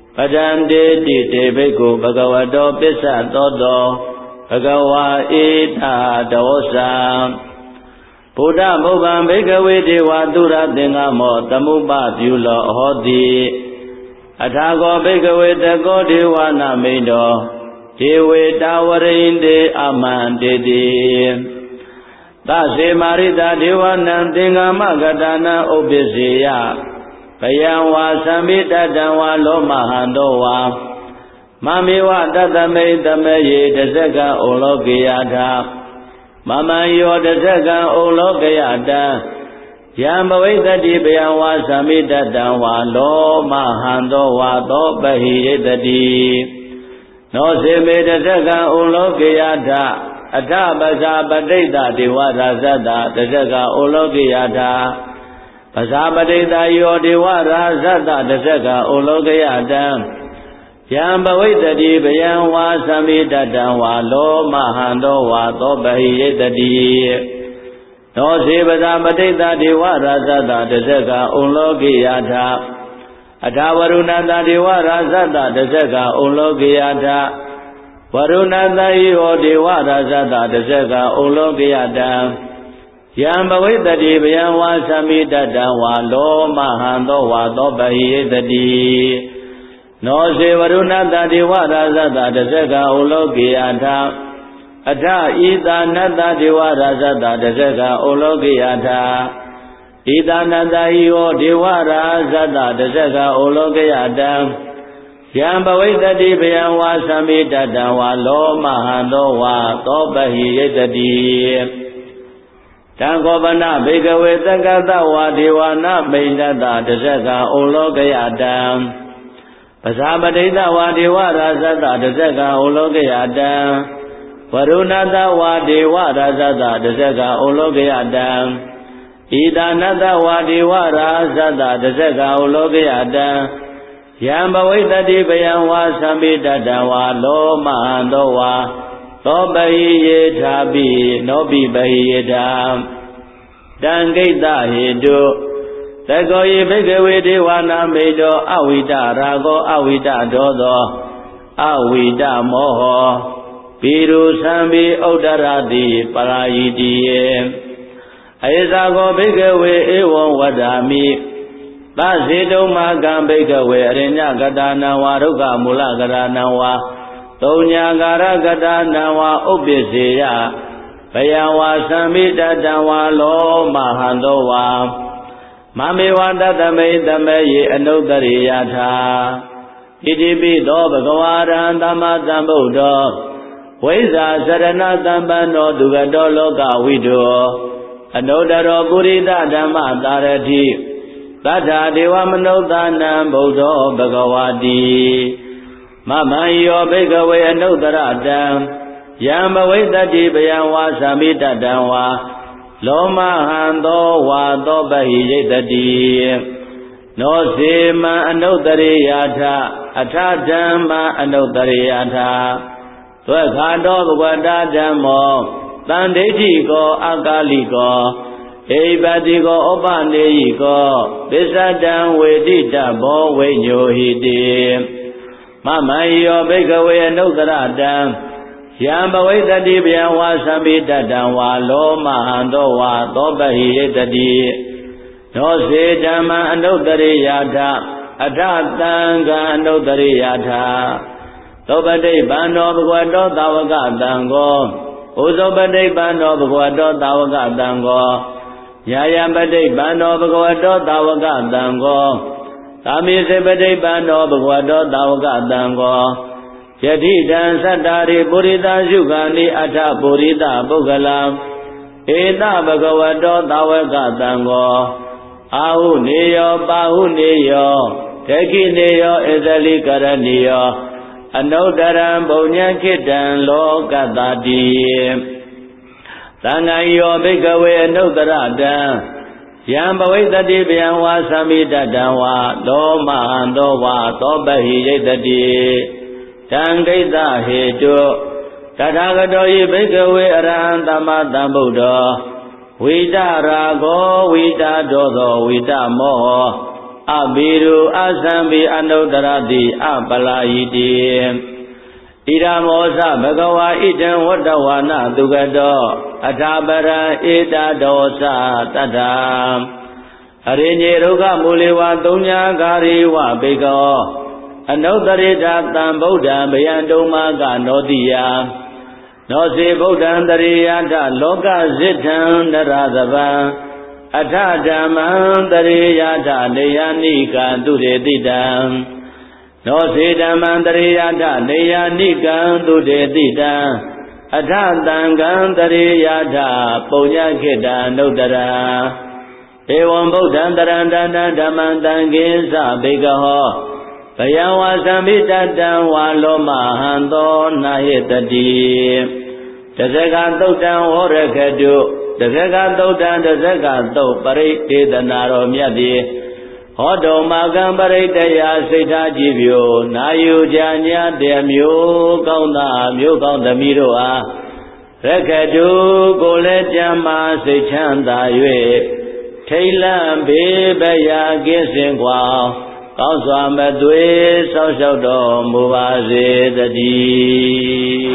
ပဒံတေတိတေဘိက္ခုဘဂဝတောပစ္စသောတောဘဂဝါဧတာဒောသံဗုဒ္ဓမုပ္ပံဘိက္ခဝေဒေဝသုရသင်္ကမောသမုပ္ပပြုလောဟောတိအထာဂောဘိက္ခဝေတကောဒေဝနာမိန်တောဒေဝေတာဝရိန္တေအမန္တေတိသစေမာရိတာဒေဝနံသင်္ကမကတနာဥပ္ပစေယဘယံဝါသံမိတတံဝါလောမဟံတောဝါမမေဝတတမိတမေယေတဇကံဩလောကေယထာမမံယောတဇကံဩလောကေယတံယံဘဝိတတိဘယံဝါသံမိတတံဝါလောမဟံတောဝါသောပဟိယတတိနောစေမေတဇကံဩလောကေယထာအထပဇာပဋိတဒေဝရာဇတတဇကံဩလောကေယထာပဇာပတိတယောဒေဝရာဇတတဇကံဩလောကေယတံယံဘဝိတတိဘယံဝါသံမိတတံဝါလောမဟံတောဝါသောပဟိယတတိနောစေပဇာပဋိတဒေဝရာဇတတဇကံဩလောကေယထာအထာဝရုဏတဒေဝရာဇတတဇကံဩလောကေယထာဝရုဏတယောဒေဝရာဇတတဇကံဩလောကေယတံယံဘဝိတတိဘယံဝါသံမိတတံဝါလောမဟံတောဝါသောပဟိယတတိနောစေဝရုဏတဒေဝရာဇတတဇကံဩလောကေယထာအထဤသာနတဒေဝရာဇတတဇကံဩလောကေယထာဤသာနတယောဒေဝရာဇတတဇကံဩလောကေယတံယံဘဝိတတိဘယံဝါသံမိတတံဝါလောမဟံတောဝါသောပဟိယတတိတံခောပနဘေကဝေသက္ကတဝါဒေဝနာမိန်တတတဇကံဩလောကေယတံပဇာပတိတဝါဒေဝရာဇတတဇကံဩလောကေယတံဝရုဏတဝါဒေဝရာဇတတဇကံဩလောကေယတံဣဒာနတဝါဒေဝရာဇတတဇကံဩလောကေယတံယံဘဝိတတိဘယံဝါသံမိတတံဝါလောမဟံတောဝါသောပဟိယေထာပိနောပိပဟိယေထာတံကိတ္တဟေတုသကောယေဘိကဝေဒေဝနာမေတောအဝိတရာဂောအဝိတဒောသောအဝိတမောဟောပိရုသံပိဥဒ္ဒရတိပရာယိတိယေအေဇာကောဘိကဝေဧဝံဝဒ္ဓာမိသစေတုမကံဘိကဝေအရိညကတာနံဝါဒုက္ခမူလကတာနံဝါသုံးညာကာရကတာနံဝါဥပ္ပစေယဘယံဝါသံမိတတံဝါလောမဟံတောဝါမမေဝတတမိတမေယေအနုတ္တရိယထာဣတိပိသောဘဂဝါရဟံသမ္မာသမ္ဗုဒ္ဓောဝိဇ္ဇာစရဏသံပန္နောဒုက္ခတောလောကဝိတောအနုတ္တရောပုရိသဓမ္မသာရတိသတ္ထာဒေဝမနုဿာနံဗုဒ္ဓောဘဂဝါတိမမံယောဘိကဝေအနုတ္တရတံယံဘဝိတတိဘယံဝါသံမိတတံဝါလောမဟံသောဝါသောပဟိယတတိနောစေမံအနုတ္တရိယထာအထဓမ္မအနုတ္တရိယထာသွက်ခါတောဘဂဝတာဓမ္မောတန်ဒိဋ္ဌိကောအကာလိကောဧပတိကောဥပနေယိကောပစ္စတံဝေတိတဘောဝိညိုဟိတိမမံယောဘိကဝေအနုတ္တရတံယံဘဝိတတိဗျံဝါသံမိတတံဝါလောမဟံတောဝါသောပဟိယတတိနောစေဓမ္မအနုတ္တရိယထာအထသံဃာအနုတ္တရိယထာသောပတိပန္နောဘဂဝတောသာဝကတံကောဥဇောပတိပန္နောဘဂဝတောသာဝကတံကောညာယပတိပန္နောဘဂဝတောသာဝကတံကောသာမိစေပတိပန္နောဘဂဝတောသာဝကတံကောယတိတံသတ္တာရိပုရိသရှုခာနိအထပုရိသပုဂ္ဂလံဧတဘဂဝတောသာဝကတံကောအာဟုနေယောပါဟုနေယောဒက္ခိနေယောဣဇလိကရဏီယောအနုတ္တရံဘုံညာခိတံလောကတတိသံဃာယောဘိကဝေအနုတ္တရတံယံဘဝိတတိဗျံဝါသံမိတတံဝါလောမဟံသောဝါသောပဟိယတတိတံကိတ္တဟေတုတထာဂတောယိဘိကဝေအရဟံသမ္မာသမ္ဗုဒ္ဓောဝိတရာဂောဝိတဒောသောဝိတမောဟ Abiru asambi anudarati apalayiti Iramosa bhagava idam vadawana dugado Athabara ita dosa tata Arinye ruga muliwa dunya gari wa bigo Anudarita tam Buddha bayanduma ga nodiya Nosi Buddha dariyata loka zitan naradava Atadaman dariyata neyanika duredidam Nosi dhaman dariyata neyanika duredidam Atadangan dariyata punyakita nudara Evam Buddha darandana dhaman dangisa bigaho Bayawa sambitatan waloma hanto nahitati Tasaka tutan horakadu Tasaka tutan tasaka tu paritidhanaro myati Hodo magam paritaya sita jibyo Nayu janya de myo kaunta myo kaunta miroa Rakadu kole jama sichanda yue Thailan bebaya kisingwa Cao xóa mật tuế sau sau đồ mù bà dê ta đi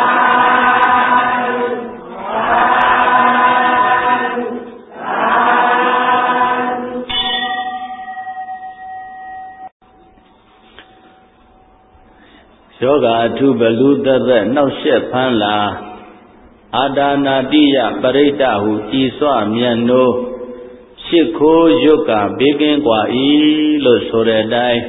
Yoga thu balu tabet nau xếp phan là Adana tiya parita hu chi xoa mian nô Sikho yoga begin qua y lo sore dai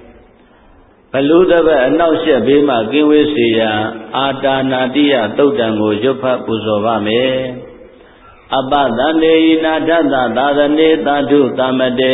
Baludaba nau xia be ma kin we siya Adana tiya tautan ko yopha puso ba me Abadane inadata dadane tadu tamade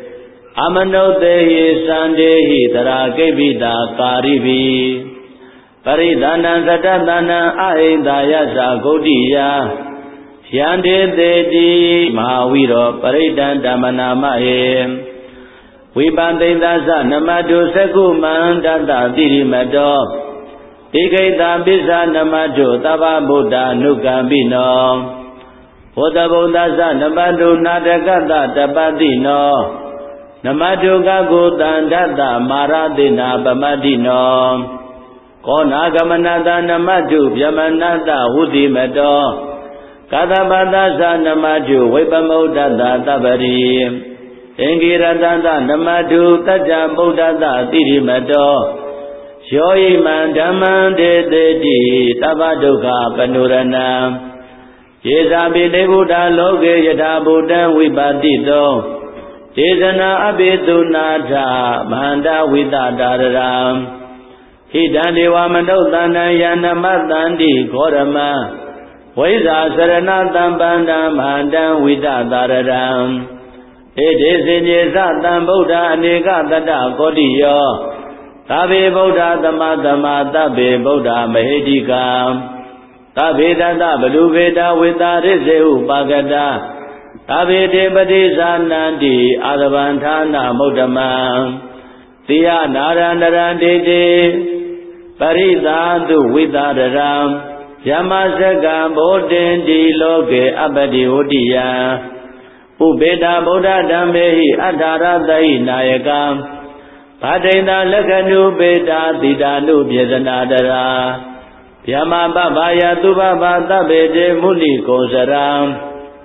Amanodehi sandehi tarakevita karibi Paridana satatana ahindaya sagodiya Yande dedi mahawiro paridan damana mahe Vibandindasa namadu sakumandata dirimado Dikaita bisa namadu tava buddha nukambino Buddha buddhasa namadu nadakata tapadino Namadu kakutandata maradina pamadino Kona gamanata namadu vyamanata hudimado Kadabadasa namadu vipamudata tabari Ingirata namadu taja buddhata tirimado Shoyi mandaman de dedi tabaduka panurana Yesabi de buddha loge yata buddha vipatito Tesana abidunata manda vidadararam Hidaniwa mandautana yanamatandi korama Vaisa saranatam bandam handam vidadararam Ede sinyesa Buddha aneka tata kodiyo Tabe Buddha tamatama tabe Buddha mahedika Tabe tata baluveda vidariseu pagada Tabe debadi sanandi adavantana muddhamam Tiya narandarandede Paridhantu vidadararam Yamasaka bodhindi loke abadi hodiya Ubeda Buddha dhammehi adharatai nayakam Bhadainda lakanu beda tidanu byasanadara Yama babaya tubaba tabede muni kosaram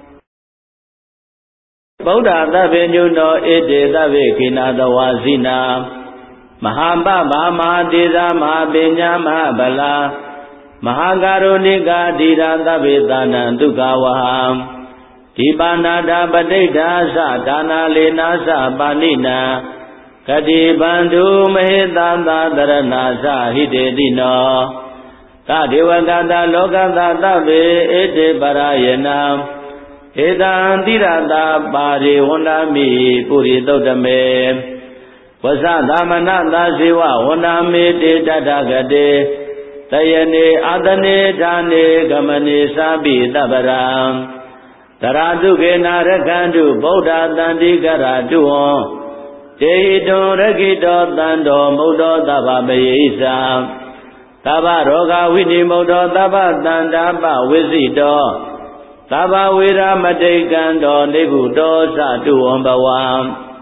Buddha tabenyuno ede tabe kinadawasina Mahambaba mahadira mahabinya mahabala Mahagarunika dhira vedana dukavaham Dipanada padidasa dana lenasa panina Kati bandhu mahitata dharanasa hidedino Tadevagata lokata tabe ete parayana Etan tirata pari honami puri tautame Vasadhamanata siva honami te tathagate Tayane adane dhane gamane sabi tabaram Taratuke narakandu Buddha tandikara duho Tehito rakito tando mudo taba mayisa Taba roga vini mudo taba tandapa visito Taba vira matikando nibudo satu ombawam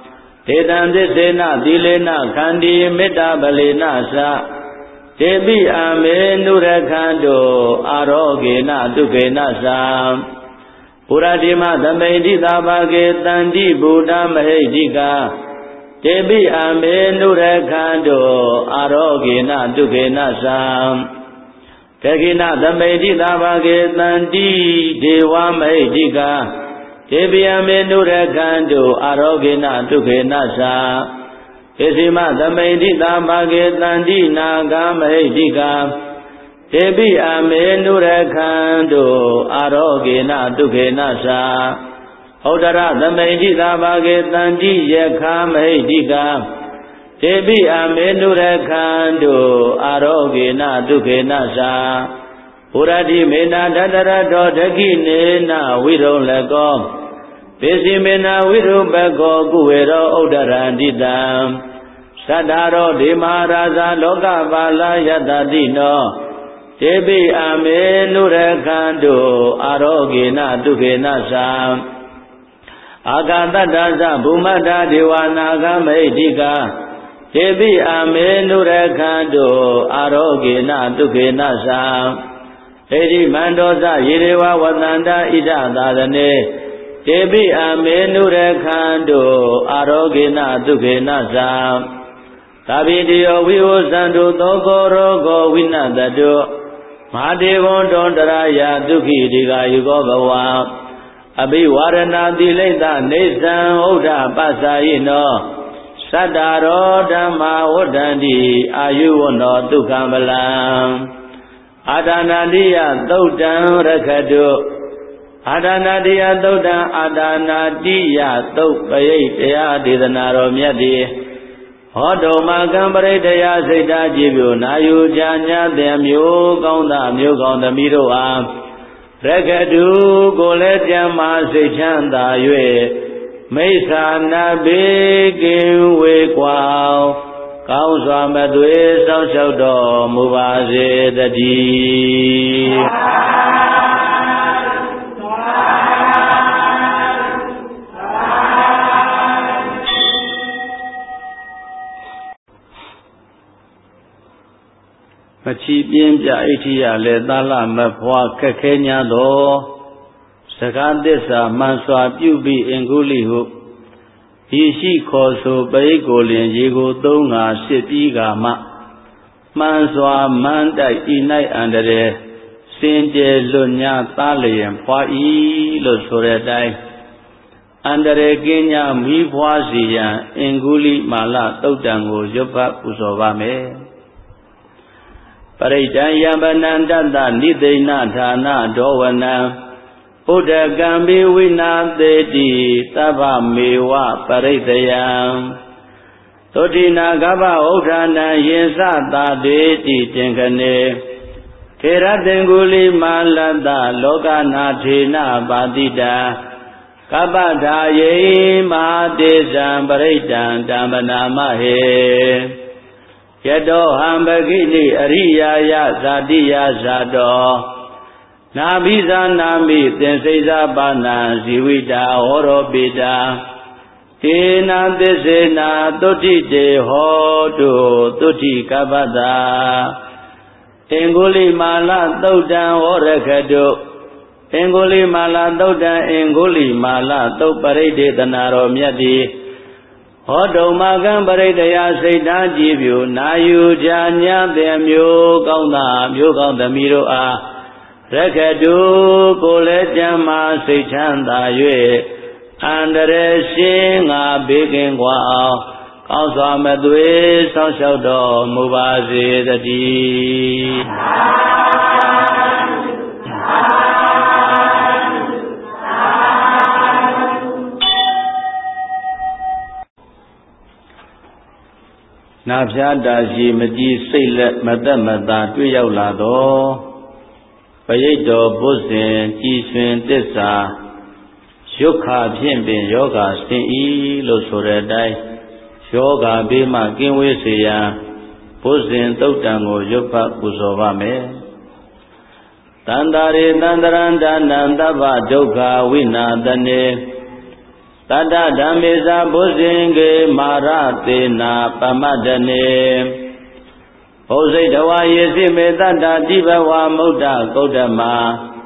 တေတံသစ္စေနသီလေနခန္တီမေတ္တာပလေနသတေပိအာမေနုရခန္တုအာရောဂေနဒုက္ခေနသပုရတိမသမိဋ္ဌိသာဘာကေတန္တိဗုဒ္ဓမဟိဋ္ဌိကာတေပိအာမေနုရခန္တုအာရောဂေနဒုက္ခေနသတခိနသမိဋ္ဌိသာဘာကေတန္တိဒေဝမဟိဋ္ဌိကာတေပိယမေနုရခန္တုအာရောဂေနဒုက္ခေနသဧစီမသမိဋ္ဌိသာဘာကေတန္တိနာဂမဟိဋ္ဌိကာတေပိအာမေနုရခန္တုအာရောဂေနဒုက္ခေနသဩဒရသမိဋ္ဌိသာဘာကေတန္တိယခာမဟိဋ္ဌိကာတေပိအာမေနုရခန္တုအာရောဂေနဒုက္ခေနသပုရတိမေနာတတရတောဒခိနေနဝိရုံလကောပေစီမေနာဝိရုပကောကုဝေရောဥဒ္ဒရန္တိတံသတ္တရောဒေမဟာရာဇာလောကပါဠယတတိနောတေပိအာမေနုရခန္တုအာရောဂေနဒုက္ခေနသအာဂတတ္တသဗုမတ္တဒေဝနာဂမဟိဋ္ဌိကာတေပိအာမေနုရခန္တုအာရောဂေနဒုက္ခေနသဣတိမန္တောသယေရေဝဝတန္တဣဒသာသနေတေပိအာမေနုရခန္တုအာရောဂေနဒုက္ခေနသသဗ္ဗိတယောဝိဝဇန္တုသောကောရောဂောဝိနတတုမဟာဒေဝံတောတရာယဒုက္ခိတိကာယုကောဘဝအဘိဝရဏတိလိတ္တနေသံဥဒ္ဓပသယိနောသတ္တရောဓမ္မာဝဋ္ဌန္တိအာယုဝနောဒုက္ခမလံအာဒါနာတိယသုတ်တံရခတုအာဒါနာတိယသုတ်တံအာဒါနာတိယသုတ်ပရိတ်တရားဒေသနာတော်မြတ်တိဟောတုမကံပရိတယစိတ်ဓာကြည်ပြုနာယူကြညာတဲ့မျိုးကောင်းသားမျိုးကောင်းသမီးတို့အားရခတုကိုလည်းကြံမာစိတ်ချမ်းသာ၍မိစ္ဆာနာဘေကင်ဝေကွာကောင်းစွာမသွေစောင့်ရှောက်တော်မူပါစေတည်းမချီပြင်းပြဣဋ္ဌိယလည်းသာလမဖွာခက်ခဲညာသောစကားသစ္စာမှန်စွာပြုပြီးအင်္ဂုလိဟုဤရှိခေါ်ဆိုပရိကိုလင်ရေကိုသုံးငါရှစ်ပြီးကမှမှန်စွာမှန်တိုက်ဤ၌အန္တရာယ်စင်ကြယ်လွတ်ညာသားလျင်ဖွာဤလို့ဆိုတဲ့အတိုင်းအန္တရာယ်ကင်းညာမိဖွာစီရန်အင်္ဂုလိမာလသုတ်တံကိုရွတ်ဖတ်ပူဇော်ပါမယ်ပရိဒံယပနန္တတနိသိဏဌာနဒောဝနံဥဒကံဘိဝိနာသေတိသဗ္ဗမေဝပရိတယံသုတိနာကဗ္ဗဥဋ္ဌာနံယေသတာတေတိတင်ခနေထေရတင်္ဂုလိမာလတ္တလောကနာထေနပါတိတာကပ္ပထာယေမဟာတေဇံပရိဒံတမ္ပနာမဟေယတောဟံပကိနိအရိယာယဇာတိယဇာတောနာဘိဇာနာမိသင်္စိဇာပါဏံဇီဝိတာဟောရောပိတာတေနာသစ္စေနာသုတိတေဟောတုသုတိကပ္ပတာအင်္ဂုလိမာလသုတ်တံဟောရခတုအင်္ဂုလိမာလသုတ်တံအင်္ဂုလိမာလသုတ်ပရိဒေသနာတော်မြတ်တိဟောတုမကံပရိတယစိတ်ဓာကြည်ပြုနာယူကြညာတဲ့မျိုးကောင်းသားမျိုးကောင်းသမီးတို့အားရခတုကိုလည်းကြံမာစိတ်ချမ်းသာ၍အန္တရာယ်ရှင်းငါဘေးကင်းကွာအောင်ကောင်းစွာမသွေဆောင်းလျှောက်တော်မူပါစေတည်းနာဖြာတာရှိမကြည်စိတ်လက်မသက်မသာတွေ့ရောက်လာတော့ပရိတ်တော်ဘုဇင်ကြည်ရွှင်တစ္ဆာရုက္ခဖြင့်ပင်ယောဂဆင်းဤလို့ဆိုတဲ့အတိုင်းယောဂဘေးမှကင်းဝေးစေရန်ဘုဇင်သုတ်တံကိုရွတ်ဖတ်ပူဇော်ပါမယ်တန္တာရေတန္တရန္တနံတဗ္ဗဒုက္ခဝိနာတနေ Tata Dhammesa Bhusinge Maratena Pamadane Bhosaidawa Yesime Tata Divawa Muddha Gautama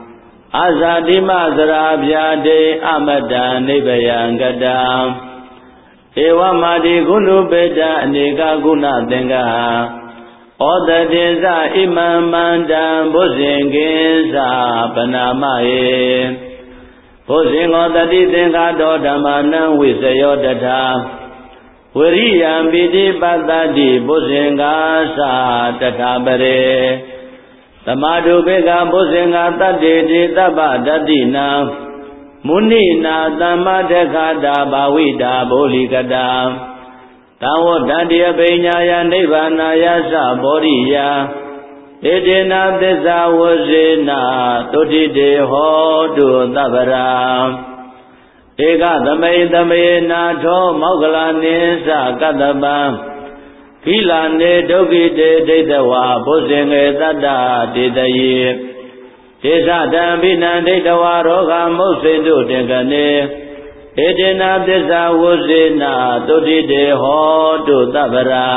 Azadima Zarabhyade Amada Nibbayangada Ewa Madi Gunu Beda Anika Guna Tenga Odadeza Imamanda Bhusinginsa Panamaye Bhusingo Tati Tenga Dodamana Visayodata Viriyam Vidi Patati Bhusingasa Tatabare Tamadu Bega Bhusinga Tati Taba Datina Munina Tamadekada Bhavida Bolikada Tawo Dandiya Benyaya Nivana Yasa Boriya Edena Desa Wazena Totide Hodu Tabara Ega Dame Dame Nato Mogala Nisa Kadaba Kilane Dogide Dedawa Bhusinge Tata Dedaye Desa Dambina Dedawa Roga Mosindu Degane Edena Desa Wazena Totide Hodu Tabara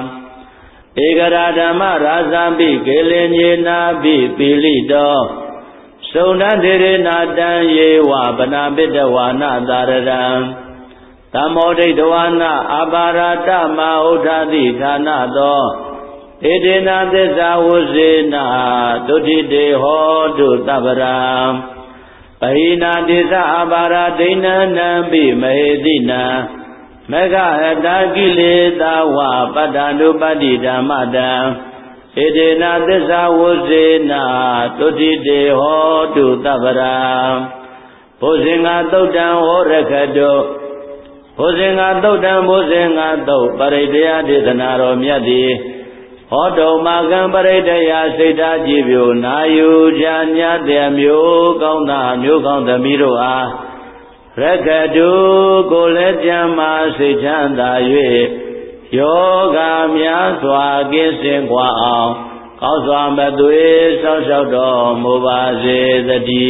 Egaradama Razambi Gelenye Bi Pilito Sonadere Nadan Yewa Banabitawana Daradan Tamode Dwana Abarata Maudadi Tanado Edena Desa Wazena Totide Hodu Tabara Pahina Desa Abaradina Nambi Mahedina Mega Hadagile Dawa Padanu Padida Mada Edena Desa Wazena Totide Hodu Tabara Bhusinga Todan Horakado Bhusinga Todan Bhusinga To Paridaya Dedanaro Myadi Hodo Magan Paridaya Sita Jibyo Nayu Janya Demyo Kauna Myo Kauna Miroa Rakadu Goletjama Sejanda Yue Yoga Myaswa Gisin Kwa Ao Kauswa Matue Sao Sao Do Mubaze Zati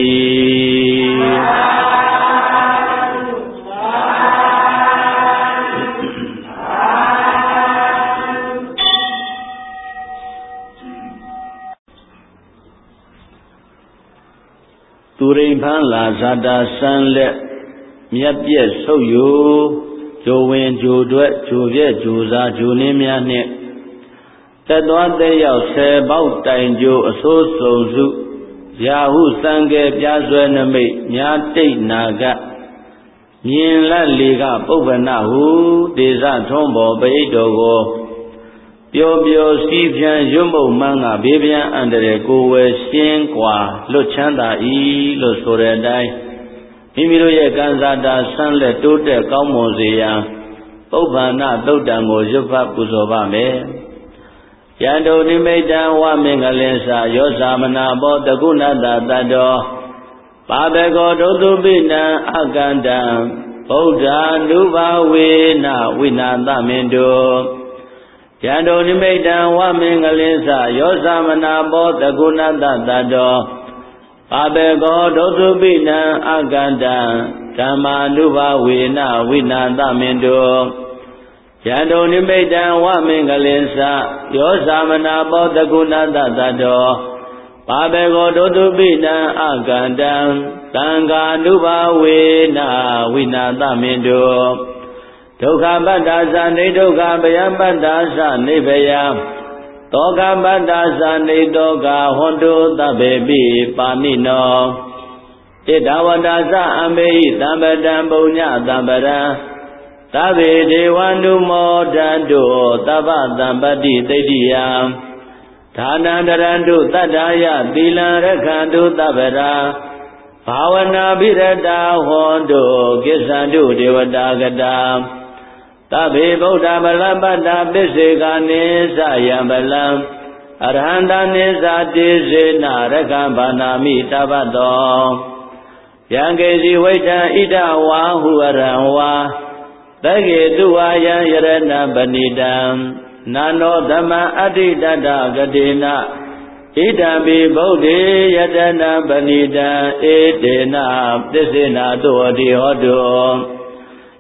Turin Pan La Zada Sanlet Miat Piet Soyo Jowin Jodwet Joviet Joza Jonimyane Tadwa Deyao Se Bao Tain Jo Aso Sozu Yahu Sange Pyazwe Name Nyate Naga Nyin La Liga Bovana Hu Desa Tombo Beidogo Pyo Pyo Sipyan Yumbo Manga Bibian Andere Gowe Sien Kwa Lo Chanda I Lo Soredai Mimiro Ye Ganzada Sanle Tote Kaumozeya Bovana Dodango Yupa Puzoba Me Yando Nimedan Wa Mingalensa Yosamana Botagunada Tado Babego Dodubina Aganda Boda Nuba Wina Winanda Mendo Yando Nimedan Wa Mingalensa Yosamana Botagunada Tado Babego Dodubina Aganda Dhamma Nuba Wina Winanda Mendo Yando Nimedan Wa Mingalensa Yosamana Botagunada Tado Babego Dodubina Aganda Tanga Nuba Wina Winanda Mendo Dukha Bandasa Nidukha Bayambandasa Nibbayam Toga Bandasa Nidoga Hondo Tabebi Pamino Tidawandasa Amei Tambadam Bunya Tambada Tabe Dewandu Modando Taba Tambadi Tediyam Thanandarandu Tadaya Tilan Rakhandu Tabada Bhavana Birada Hondo Kisandu Devadagada Tabe Buddha Balabada Bisega Nisa Yambalam Arhanda Nisa Tizina Rakambanami Tabado Yangezi Waita Ida Wahu Aranwa Tage Duaya Yarana Banidam Nano Dhamma Adidada Gadina Idambi Bodhi Yadana Banida Edena Tisina Dodi Hodo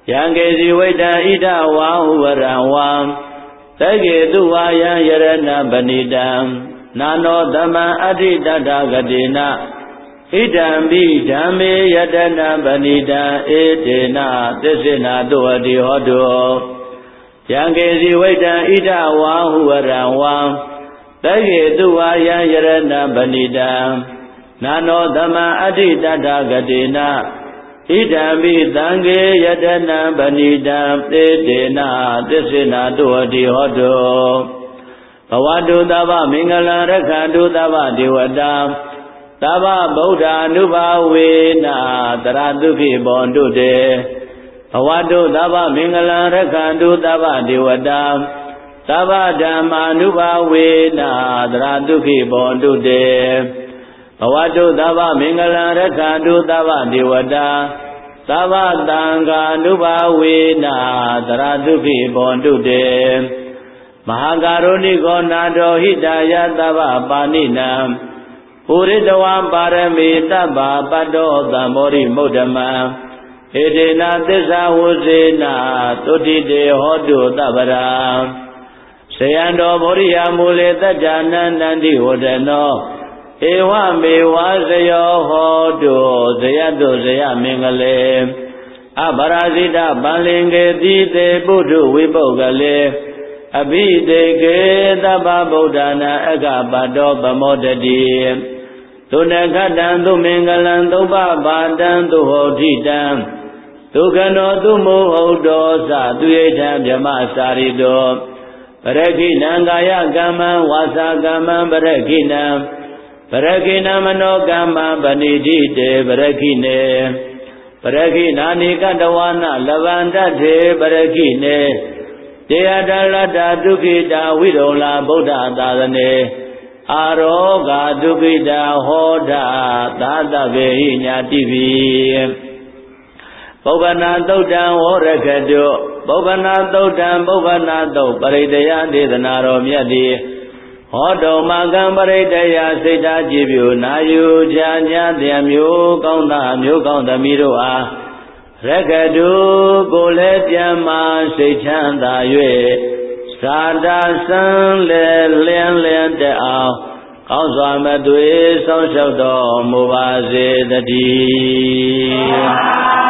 ယံကေစီဝိတံဣဒဝါဟုဝရံဝံသကေတုဝါယံယရဏပဏိတံနာနောသမံအဋ္ဌိတတဂတိနဣဒံပိဓမ္မေယတနာပဏိတံဧတေနသစ္စေနာတုအတိဟောတုယံကေစီဝိတံဣဒဝါဟုဝရံဝံသကေတုဝါယံယရဏပဏိတံနာနောသမံအဋ္ဌိတတဂတိနဣဒံပိသံဃေယတနာပဏိတံဧတေနသစ္စေနာတုအတိဟောတုဘဝတုသဗ္ဗမင်္ဂလံရက္ခန္တုသဗ္ဗဒေဝတာသဗ္ဗဗုဒ္ဓ ानु ဘာဝေနတရတုခိဘောန္တုတေဘဝတုသဗ္ဗမင်္ဂလံရက္ခန္တုသဗ္ဗဒေဝတာသဗ္ဗဓမ္မာနုဘာဝေနတရတုခိဘောန္တုတေဘဝတုသဗ္ဗမင်္ဂလံရက္ခန္တုသဗ္ဗဒေဝတာသဗ္ဗသံဃာနုဘာဝေနတရတုခိဘောန္တုတေမဟာကာရုဏိကောနာတောဟိတယသဗ္ဗပါဏိနံပုရိတဝံပါရမေတဗ္ဗပတ္တောသံမောရိမုဒ္ဓမံဧတေနသစ္စာဝုဇေနသုတိတေဟောတုသဗ္ဗရာဆယံတော်မောရိယမူလေတ္တနန္တန္တိဝဒနောဧဝမေဝဇယောဟောတုဇယတုဇယမင်္ဂလေအပရာဇိတပန္လင်္ကေတိတေပုထုဝိပုဂ္ဂလေအဘိတေကေသဗ္ဗဗုဒ္ဓနာအက္ခပတ္တောပမောတတိသုနခတံသုမင်္ဂလံသုပ္ပပါတံသုဟောတိတံဒုက္ခနောသုမောဟုတ်တောသသူယိထံဗြဟ္မစာရိတောပရခိဏံကာယကမ္မံဝါစာကမ္မံပရခိဏံပရခိဏမနောကမ္မံပဏိတိတေပရခိနေပရခိဏာနိကတဝါနလဗန္တထေပရခိနေတေယတလတ္တဒုက္ခိတာဝိရုံလာဗုဒ္ဓသာသနေအာရောဂာဒုက္ခိတာဟောတာသာတဗေဟိညာတိပိပုဗ္ဗနာသုတ်တံဝရခတုပုဗ္ဗနာသုတ်တံပုဗ္ဗနာသုတ်ပရိတယဒေသနာတော်မြတ်တိဟောတုံမကံပရိတယစိတ်ဓာကြည်ပြုနာယူချာညာတရားမျိုးကောင်းသားမျိုးကောင်းသမီးတို့အားရက္ခတုကိုလည်းပြန်မှစိတ်ချမ်းသာ၍သာတာစံလေလင်းလင်းတဲ့အောင်ကောင်းစွာမသွေဆောင်လျှောက်တော်မူပါစေတည်း